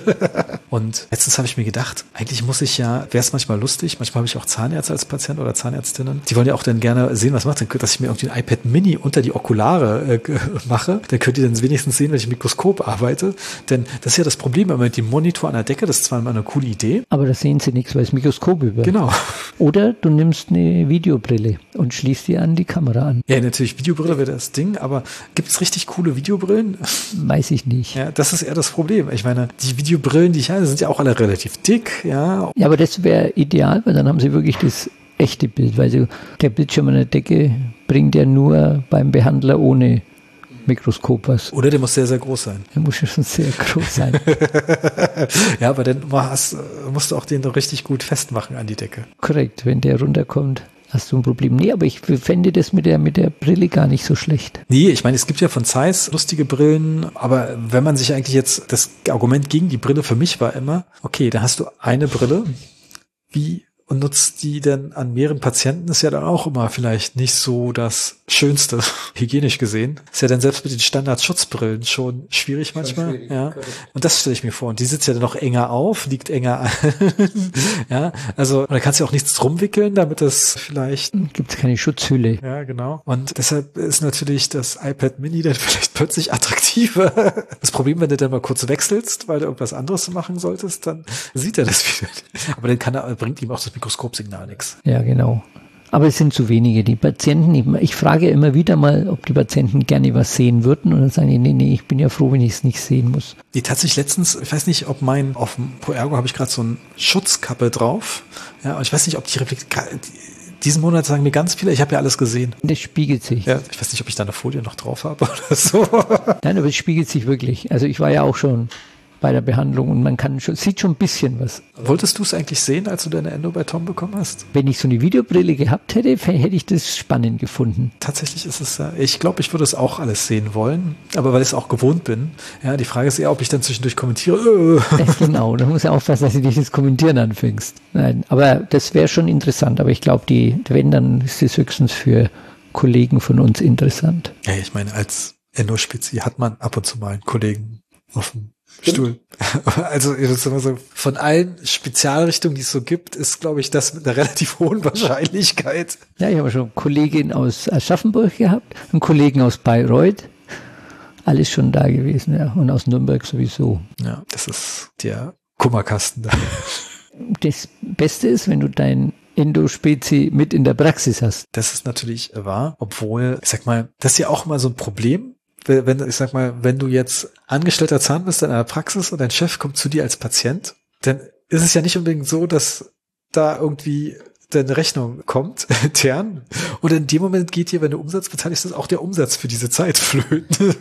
Und letztens habe ich mir gedacht, eigentlich muss ich ja, wäre es manchmal lustig, manchmal habe ich auch Zahnärzte als Patient oder Zahnärztinnen, die wollen ja auch dann gerne sehen, was macht denn, dass ich mir irgendwie ein iPad Mini unter die Okulare äh, mache, dann könnt ihr dann wenigstens sehen, wenn ich im Mikroskop arbeite. Denn das ist ja das Problem, wenn man mit dem Monitor an der Decke, das ist zwar eine coole Idee. Aber da sehen sie nichts, weil das Mikroskop über. Genau. Oder du nimmst eine Videobrille und schließt die an die Kamera an. Ja, natürlich, Videobrille wäre das Ding, aber gibt es richtig coole Videobrillen? Weiß ich nicht. Ja, das ist eher das Problem. Ich meine, die Videobrillen, die ich habe, sind ja auch alle relativ dick, ja. Ja, aber das wäre ideal, weil dann haben sie wirklich das echte Bild, weil so der Bildschirm an der Decke bringt ja nur beim Behandler ohne Mikroskop was. Oder der muss sehr, sehr groß sein. Der muss schon sehr groß sein. Ja, aber dann hast, musst du auch den doch richtig gut festmachen an die Decke. Korrekt, wenn der runterkommt, hast du ein Problem. Nee, aber ich fände das mit der, mit der Brille gar nicht so schlecht. Nee, ich meine, es gibt ja von Zeiss lustige Brillen, aber wenn man sich eigentlich jetzt, das Argument gegen die Brille für mich war immer, okay, da hast du eine Brille, wie und nutzt die denn an mehreren Patienten, ist ja dann auch immer vielleicht nicht so das Schönste, hygienisch gesehen. Ist ja dann selbst mit den Standard-Schutzbrillen schon schwierig manchmal. Schwierig, ja. Und das stelle ich mir vor. Und die sitzt ja dann noch enger auf, liegt enger an. Ja, also, und da kannst du auch nichts drum wickeln, damit das vielleicht... Gibt es keine Schutzhülle. Ja, genau. Und deshalb ist natürlich das iPad Mini dann vielleicht plötzlich attraktiver. Das Problem, wenn du dann mal kurz wechselst, weil du irgendwas anderes machen solltest, dann sieht er das wieder. Aber dann kann er, bringt ihm auch das Mikroskopsignal nichts. Ja, genau. Aber es sind zu wenige. Die Patienten, ich frage immer wieder mal, ob die Patienten gerne was sehen würden und dann sagen die, nee, nee, ich bin ja froh, wenn ich es nicht sehen muss. Die tatsächlich letztens, ich weiß nicht, ob mein, auf dem ProErgo habe ich gerade so ein Schutzkappe drauf. Ja, und ich weiß nicht, ob die Replik, diesen Monat sagen mir ganz viele, ich habe ja alles gesehen. Das spiegelt sich. Ja, ich weiß nicht, ob ich da eine Folie noch drauf habe oder so. Nein, aber es spiegelt sich wirklich. Also ich war ja auch schon bei der Behandlung und man kann schon, sieht schon ein bisschen was. Wolltest du es eigentlich sehen, als du deine Endo bei Tom bekommen hast? Wenn ich so eine Videobrille gehabt hätte, hätte ich das spannend gefunden. Tatsächlich ist es, ich glaube, ich würde es auch alles sehen wollen, aber weil ich es auch gewohnt bin. Ja, die Frage ist eher, ob ich dann zwischendurch kommentiere. Genau, da muss ja aufpassen, dass du nicht das Kommentieren anfängst. Nein, aber das wäre schon interessant, aber ich glaube, die, wenn, dann ist es höchstens für Kollegen von uns interessant. Ja, ich meine, als Endo-Spezi hat man ab und zu mal einen Kollegen auf dem Stuhl. Also so, von allen Spezialrichtungen, die es so gibt, ist, glaube ich, das mit einer relativ hohen Wahrscheinlichkeit. Ja, ich habe schon eine Kollegin aus Aschaffenburg gehabt, einen Kollegen aus Bayreuth, alles schon da gewesen, ja, und aus Nürnberg sowieso. Ja, das ist der Kummerkasten da. Das Beste ist, wenn du dein Endospezi mit in der Praxis hast. Das ist natürlich wahr, obwohl, ich sag mal, das ist ja auch mal so ein Problem. Wenn, ich sag mal, wenn du jetzt angestellter Zahn bist in einer Praxis und dein Chef kommt zu dir als Patient, dann ist es ja nicht unbedingt so, dass da irgendwie deine Rechnung kommt, intern. Und in dem Moment geht dir, wenn du Umsatz beteiligst, ist auch der Umsatz für diese Zeit flöten.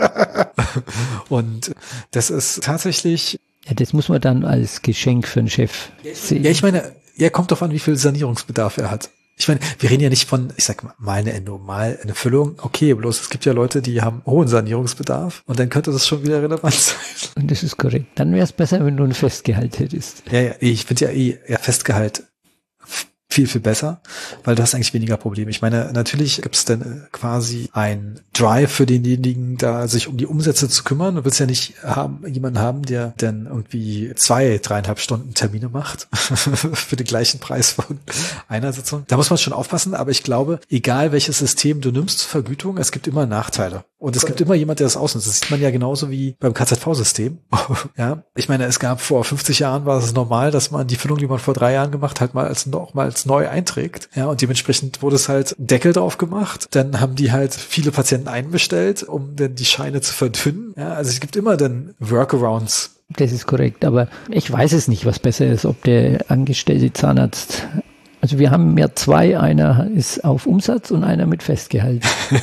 Und das ist tatsächlich... Ja, das muss man dann als Geschenk für einen Chef sehen. Ja, ich meine... Ja, kommt drauf an, wie viel Sanierungsbedarf er hat. Ich meine, wir reden ja nicht von, ich sag mal, mal eine Endo, mal eine Füllung. Okay, bloß es gibt ja Leute, die haben hohen Sanierungsbedarf und dann könnte das schon wieder relevant sein. Und das ist korrekt. Dann wäre es besser, wenn du ein Festgehalt hättest. Ja, ja, ich finde ja eh, ja, Festgehalt viel, viel besser, weil du hast eigentlich weniger Probleme. Ich meine, natürlich gibt es dann quasi ein Drive für denjenigen, da sich um die Umsätze zu kümmern. Du willst ja nicht haben, jemanden haben, der dann irgendwie zwei, dreieinhalb Stunden Termine macht für den gleichen Preis von einer Sitzung. Da muss man schon aufpassen, aber ich glaube, egal welches System du nimmst zur Vergütung, es gibt immer Nachteile. Und es gibt immer jemand, der das ausnutzt. Das sieht man ja genauso wie beim K Z V-System. Ja, ich meine, es gab vor fünfzig Jahren war es normal, dass man die Füllung, die man vor drei Jahren gemacht hat, mal als noch mal als neu einträgt. Ja, und dementsprechend wurde es halt Deckel drauf gemacht. Dann haben die halt viele Patienten einbestellt, um dann die Scheine zu verdünnen. Ja, also es gibt immer dann Workarounds. Das ist korrekt, aber ich weiß es nicht, was besser ist, ob der angestellte Zahnarzt. Also wir haben ja zwei, einer ist auf Umsatz und einer mit Festgehalt.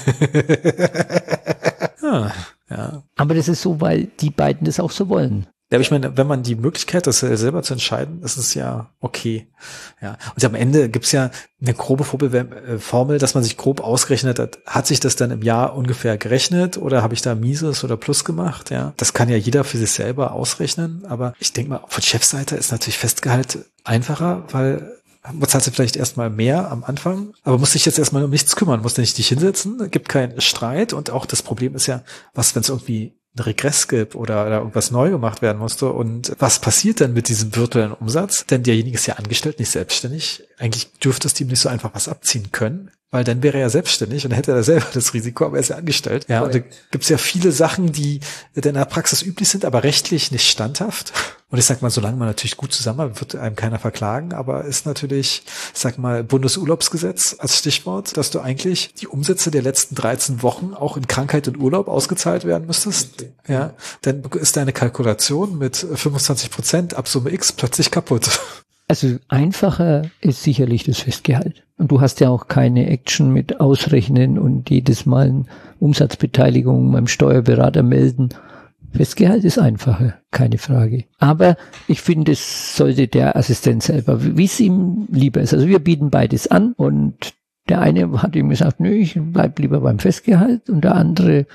ah, ja. Aber das ist so, weil die beiden das auch so wollen. Ja, aber ich meine, wenn man die Möglichkeit hat, das selber zu entscheiden, ist es ja okay. Ja. Und am Ende gibt's ja eine grobe Formel, dass man sich grob ausgerechnet hat, hat sich das dann im Jahr ungefähr gerechnet oder habe ich da Mieses oder Plus gemacht? Ja. Das kann ja jeder für sich selber ausrechnen, aber ich denke mal, von Chefseite ist natürlich Festgehalt einfacher, weil man zahlt vielleicht erstmal mehr am Anfang, aber muss sich jetzt erstmal um nichts kümmern, muss nicht dich hinsetzen, gibt keinen Streit und auch das Problem ist ja, was, wenn es irgendwie einen Regress gibt oder, oder irgendwas neu gemacht werden musste und was passiert dann mit diesem virtuellen Umsatz? Denn derjenige ist ja angestellt, nicht selbstständig. Eigentlich dürfte das Team nicht so einfach was abziehen können, weil dann wäre er ja selbstständig und dann hätte er selber das Risiko, aber er ist ja angestellt. Ja, und da gibt es ja viele Sachen, die in der Praxis üblich sind, aber rechtlich nicht standhaft. Und ich sag mal, solange man natürlich gut zusammenarbeitet, wird einem keiner verklagen, aber ist natürlich, ich sag mal, Bundesurlaubsgesetz als Stichwort, dass du eigentlich die Umsätze der letzten dreizehn Wochen auch in Krankheit und Urlaub ausgezahlt werden müsstest. Okay. Ja, dann ist deine Kalkulation mit fünfundzwanzig Prozent ab Summe X plötzlich kaputt. Also einfacher ist sicherlich das Festgehalt. Und du hast ja auch keine Action mit Ausrechnen und jedes Mal eine Umsatzbeteiligung beim Steuerberater melden. Festgehalt ist einfacher, keine Frage. Aber ich finde, es sollte der Assistent selber, wie es ihm lieber ist. Also wir bieten beides an und der eine hat ihm gesagt, nö, ich bleib lieber beim Festgehalt und der andere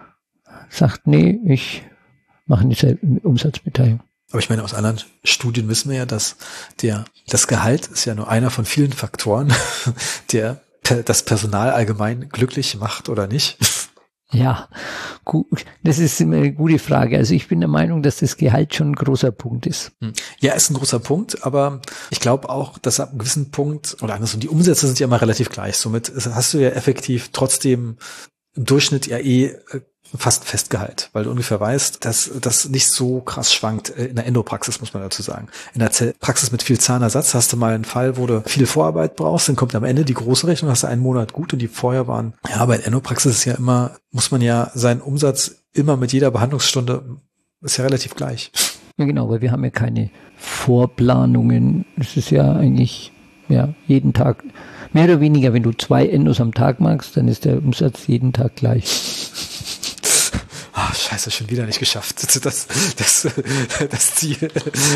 sagt, nee, ich mache eine Umsatzbeteiligung. Aber ich meine, aus anderen Studien wissen wir ja, dass der, das Gehalt ist ja nur einer von vielen Faktoren, der das Personal allgemein glücklich macht oder nicht. Ja, gut, das ist immer eine gute Frage. Also ich bin der Meinung, dass das Gehalt schon ein großer Punkt ist. Ja, ist ein großer Punkt, aber ich glaube auch, dass ab einem gewissen Punkt, oder andersrum, die Umsätze sind ja immer relativ gleich. Somit hast du ja effektiv trotzdem im Durchschnitt ja eh fast Festgehalt, weil du ungefähr weißt, dass das nicht so krass schwankt. In der Endopraxis muss man dazu sagen. In der Praxis mit viel Zahnersatz hast du mal einen Fall, wo du viel Vorarbeit brauchst, dann kommt am Ende die große Rechnung, hast du einen Monat gut und die vorher waren. Ja, aber in der Endopraxis ist ja immer, muss man ja seinen Umsatz immer mit jeder Behandlungsstunde, ist ja relativ gleich. Ja genau, weil wir haben ja keine Vorplanungen. Es ist ja eigentlich, ja, jeden Tag, mehr oder weniger, wenn du zwei Endos am Tag machst, dann ist der Umsatz jeden Tag gleich. Ah, oh, scheiße, schon wieder nicht geschafft. Das, das, das Ziel.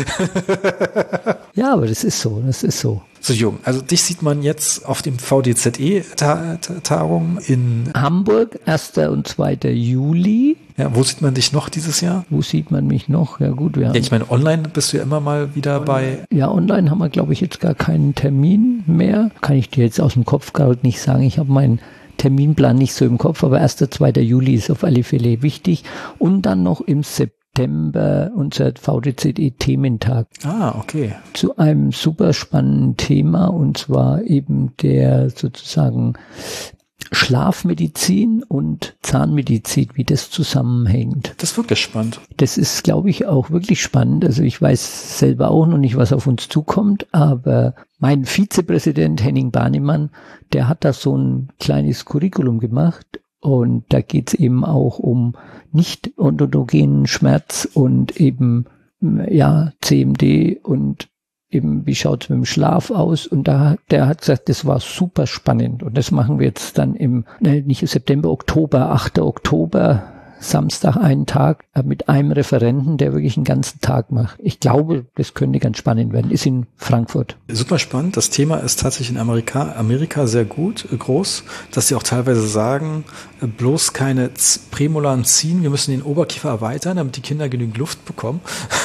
Ja, aber das ist so, das ist so. So, Jung, also dich sieht man jetzt auf dem V D Z E-Tagung in Hamburg, erster und zweiter Juli. Ja, wo sieht man dich noch dieses Jahr? Wo sieht man mich noch? Ja gut, wir haben ja, ich meine, online bist du ja immer mal wieder bei... Ja, online haben wir, glaube ich, jetzt gar keinen Termin mehr. Kann ich dir jetzt aus dem Kopf gerade nicht sagen. Ich habe meinen Terminplan nicht so im Kopf, aber erster, zweiter Juli ist auf alle Fälle wichtig. Und dann noch im September unser V D Z E-Thementag. Ah, okay. Zu einem super spannenden Thema, und zwar eben der sozusagen Schlafmedizin und Zahnmedizin, wie das zusammenhängt. Das ist wirklich spannend. Das ist, glaube ich, auch wirklich spannend. Also ich weiß selber auch noch nicht, was auf uns zukommt, aber mein Vizepräsident Henning Bahnemann, der hat da so ein kleines Curriculum gemacht, und da geht es eben auch um nicht odontogenen Schmerz und eben ja C M D und eben, wie schaut's mit dem Schlaf aus? Und da, der hat gesagt, das war super spannend. Und das machen wir jetzt dann im, ne, nicht im September, Oktober, achter Oktober Samstag einen Tag mit einem Referenten, der wirklich einen ganzen Tag macht. Ich glaube, das könnte ganz spannend werden. Ist in Frankfurt. Super spannend. Das Thema ist tatsächlich in Amerika, Amerika sehr gut, äh, groß, dass sie auch teilweise sagen, äh, bloß keine Z- Prämolaren ziehen, wir müssen den Oberkiefer erweitern, damit die Kinder genügend Luft bekommen.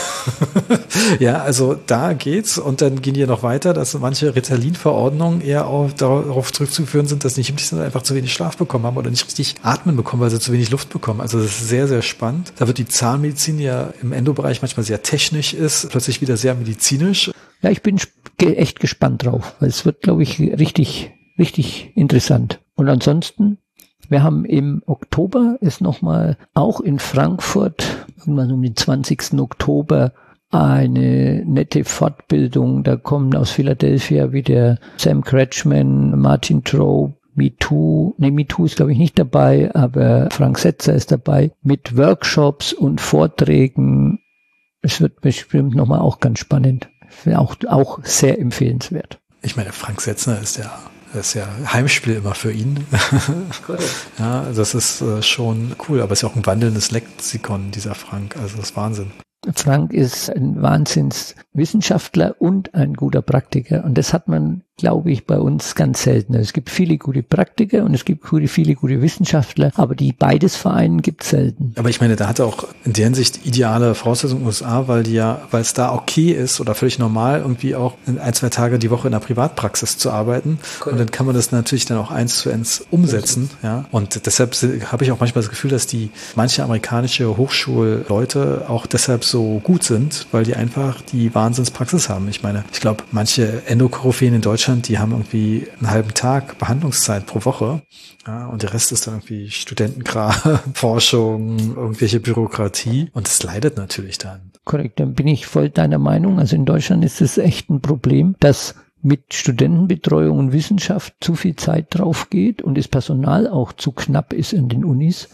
Ja, also da geht's und dann gehen die ja noch weiter, dass manche Ritalin-Verordnungen eher auch darauf zurückzuführen sind, dass nicht im Sinne einfach zu wenig Schlaf bekommen haben oder nicht richtig atmen bekommen, weil sie zu wenig Luft bekommen. Also das ist sehr, sehr spannend. Da wird die Zahnmedizin ja im Endobereich manchmal sehr technisch ist, plötzlich wieder sehr medizinisch. Ja, ich bin echt gespannt drauf, weil es wird, glaube ich, richtig, richtig interessant. Und ansonsten, wir haben im Oktober ist nochmal auch in Frankfurt, irgendwann um den zwanzigsten Oktober, eine nette Fortbildung. Da kommen aus Philadelphia wieder Sam Kretschmann, Martin Trobe, MeToo, nee, MeToo ist glaube ich nicht dabei, aber Frank Setzer ist dabei, mit Workshops und Vorträgen. Es wird bestimmt nochmal auch ganz spannend. Auch, auch sehr empfehlenswert. Ich meine, Frank Setzer ist ja Das ist ja Heimspiel immer für ihn. Ja, das ist äh, schon cool, aber es ist ja auch ein wandelndes Lexikon, dieser Frank. Also das ist Wahnsinn. Frank ist ein Wahnsinnswissenschaftler und ein guter Praktiker. Und das hat man, glaube ich, bei uns ganz selten. Es gibt viele gute Praktiker und es gibt viele gute Wissenschaftler, aber die beides vereinen gibt es selten. Aber ich meine, da hat er auch in der Hinsicht ideale Voraussetzungen in den U S A, weil die ja, weil es da okay ist oder völlig normal, irgendwie auch ein, zwei Tage die Woche in der Privatpraxis zu arbeiten. Cool. Und dann kann man das natürlich dann auch eins zu eins umsetzen. Ja. Und deshalb habe ich auch manchmal das Gefühl, dass die manche amerikanische Hochschulleute auch deshalb so so gut sind, weil die einfach die Wahnsinnspraxis haben. Ich meine, ich glaube, manche Endokoryphäen in Deutschland, die haben irgendwie einen halben Tag Behandlungszeit pro Woche. Ja, und der Rest ist dann irgendwie Studentenkram, Forschung, irgendwelche Bürokratie. Und das leidet natürlich dann. Korrekt, dann bin ich voll deiner Meinung. Also in Deutschland ist es echt ein Problem, dass mit Studentenbetreuung und Wissenschaft zu viel Zeit drauf geht und das Personal auch zu knapp ist in den Unis.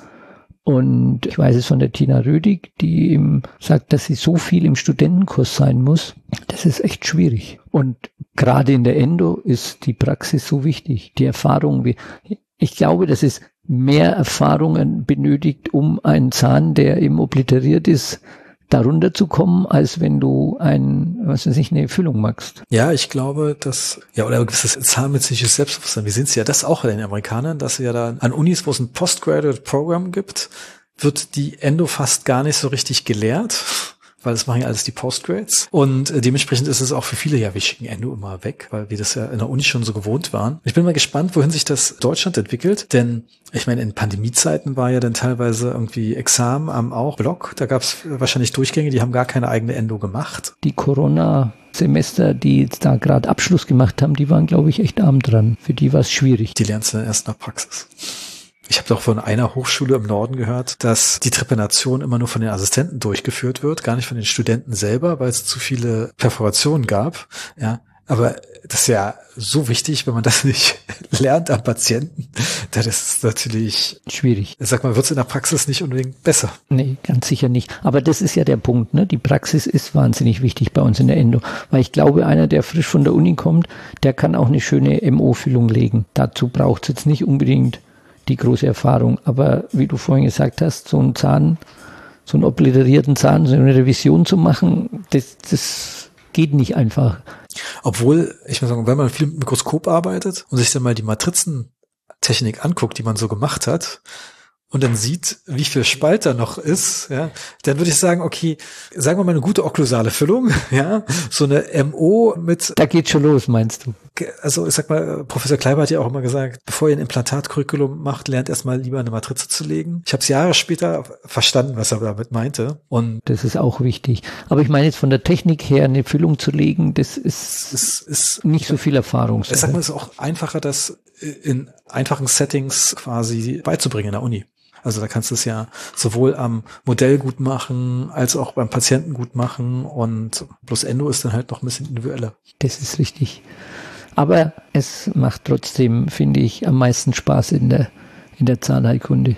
Und ich weiß es von der Tina Rödig, die eben sagt, dass sie so viel im Studentenkurs sein muss. Das ist echt schwierig. Und gerade in der Endo ist die Praxis so wichtig. Die Erfahrung, ich glaube, dass es mehr Erfahrungen benötigt, um einen Zahn, der eben obliteriert ist, darunter zu kommen, als wenn du ein, was weiß ich, eine Füllung machst. Ja, ich glaube, dass, ja, oder ein gewisses zahnmedizinisches Selbstbewusstsein. Wir sehen es ja das auch bei den Amerikanern, dass ja da an Unis, wo es ein Postgraduate-Programm gibt, wird die Endo fast gar nicht so richtig gelehrt, weil das machen ja alles die Postgrads. Und äh, dementsprechend ist es auch für viele, ja, wir schicken Endo immer weg, weil wir das ja in der Uni schon so gewohnt waren. Ich bin mal gespannt, wohin sich das Deutschland entwickelt, denn ich meine, in Pandemiezeiten war ja dann teilweise irgendwie Examen am auch Block. Da gab es wahrscheinlich Durchgänge, die haben gar keine eigene Endo gemacht. Die Corona-Semester, die jetzt da gerade Abschluss gemacht haben, die waren, glaube ich, echt arm dran. Für die war es schwierig. Die lernst du dann erst nach Praxis. Ich habe doch von einer Hochschule im Norden gehört, dass die Trepanation immer nur von den Assistenten durchgeführt wird, gar nicht von den Studenten selber, weil es zu viele Perforationen gab. Ja, aber das ist ja so wichtig, wenn man das nicht lernt am Patienten. Das ist natürlich schwierig. Sag mal, wird es in der Praxis nicht unbedingt besser? Nee, ganz sicher nicht. Aber das ist ja der Punkt, ne? Die Praxis ist wahnsinnig wichtig bei uns in der Endo. Weil ich glaube, einer, der frisch von der Uni kommt, der kann auch eine schöne M O-Füllung legen. Dazu braucht es jetzt nicht unbedingt die große Erfahrung. Aber wie du vorhin gesagt hast, so einen Zahn, so einen obliterierten Zahn, so eine Revision zu machen, das, das geht nicht einfach. Obwohl, ich muss sagen, wenn man viel mit Mikroskop arbeitet und sich dann mal die Matrizentechnik anguckt, die man so gemacht hat, und dann sieht, wie viel Spalt da noch ist, ja, dann würde ich sagen, okay, sagen wir mal eine gute okklusale Füllung, ja, so eine M O mit... Da geht schon los, meinst du? Also ich sag mal, Professor Kleiber hat ja auch immer gesagt, bevor ihr ein Implantatcurriculum macht, lernt erstmal lieber eine Matrize zu legen. Ich habe es Jahre später verstanden, was er damit meinte. Und das ist auch wichtig. Aber ich meine jetzt von der Technik her, eine Füllung zu legen, das ist, ist, ist nicht so viel Erfahrung. Ich sag mal, es ist auch einfacher, das in einfachen Settings quasi beizubringen in der Uni. Also da kannst du es ja sowohl am Modell gut machen, als auch beim Patienten gut machen, und bloß Endo ist dann halt noch ein bisschen individueller. Das ist richtig. Aber es macht trotzdem, finde ich, am meisten Spaß in der, in der Zahnheilkunde.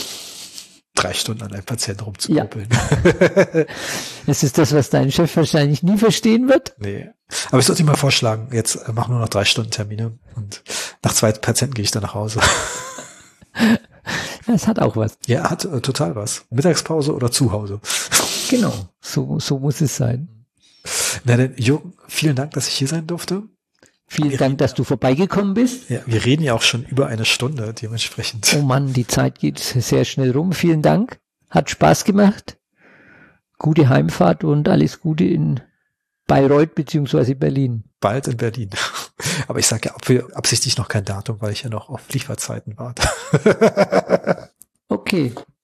Drei Stunden an einem Patienten rumzukuppeln. Ja. Das ist das, was dein Chef wahrscheinlich nie verstehen wird. Nee. Aber ich sollte ihm mal vorschlagen, jetzt machen nur noch drei Stunden Termine und nach zwei Patienten gehe ich dann nach Hause. Es hat auch was. Ja, hat äh, total was. Mittagspause oder zu Hause. Genau, so, so muss es sein. Na denn, Jürgen, vielen Dank, dass ich hier sein durfte. Vielen wir Dank, reden, dass du vorbeigekommen bist. Ja, wir reden ja auch schon über eine Stunde, dementsprechend. Oh Mann, die Zeit geht sehr schnell rum. Vielen Dank. Hat Spaß gemacht. Gute Heimfahrt und alles Gute in Bayreuth beziehungsweise Berlin. Bald in Berlin. Aber ich sage ja absichtlich noch kein Datum, weil ich ja noch auf Lieferzeiten warte. Okay.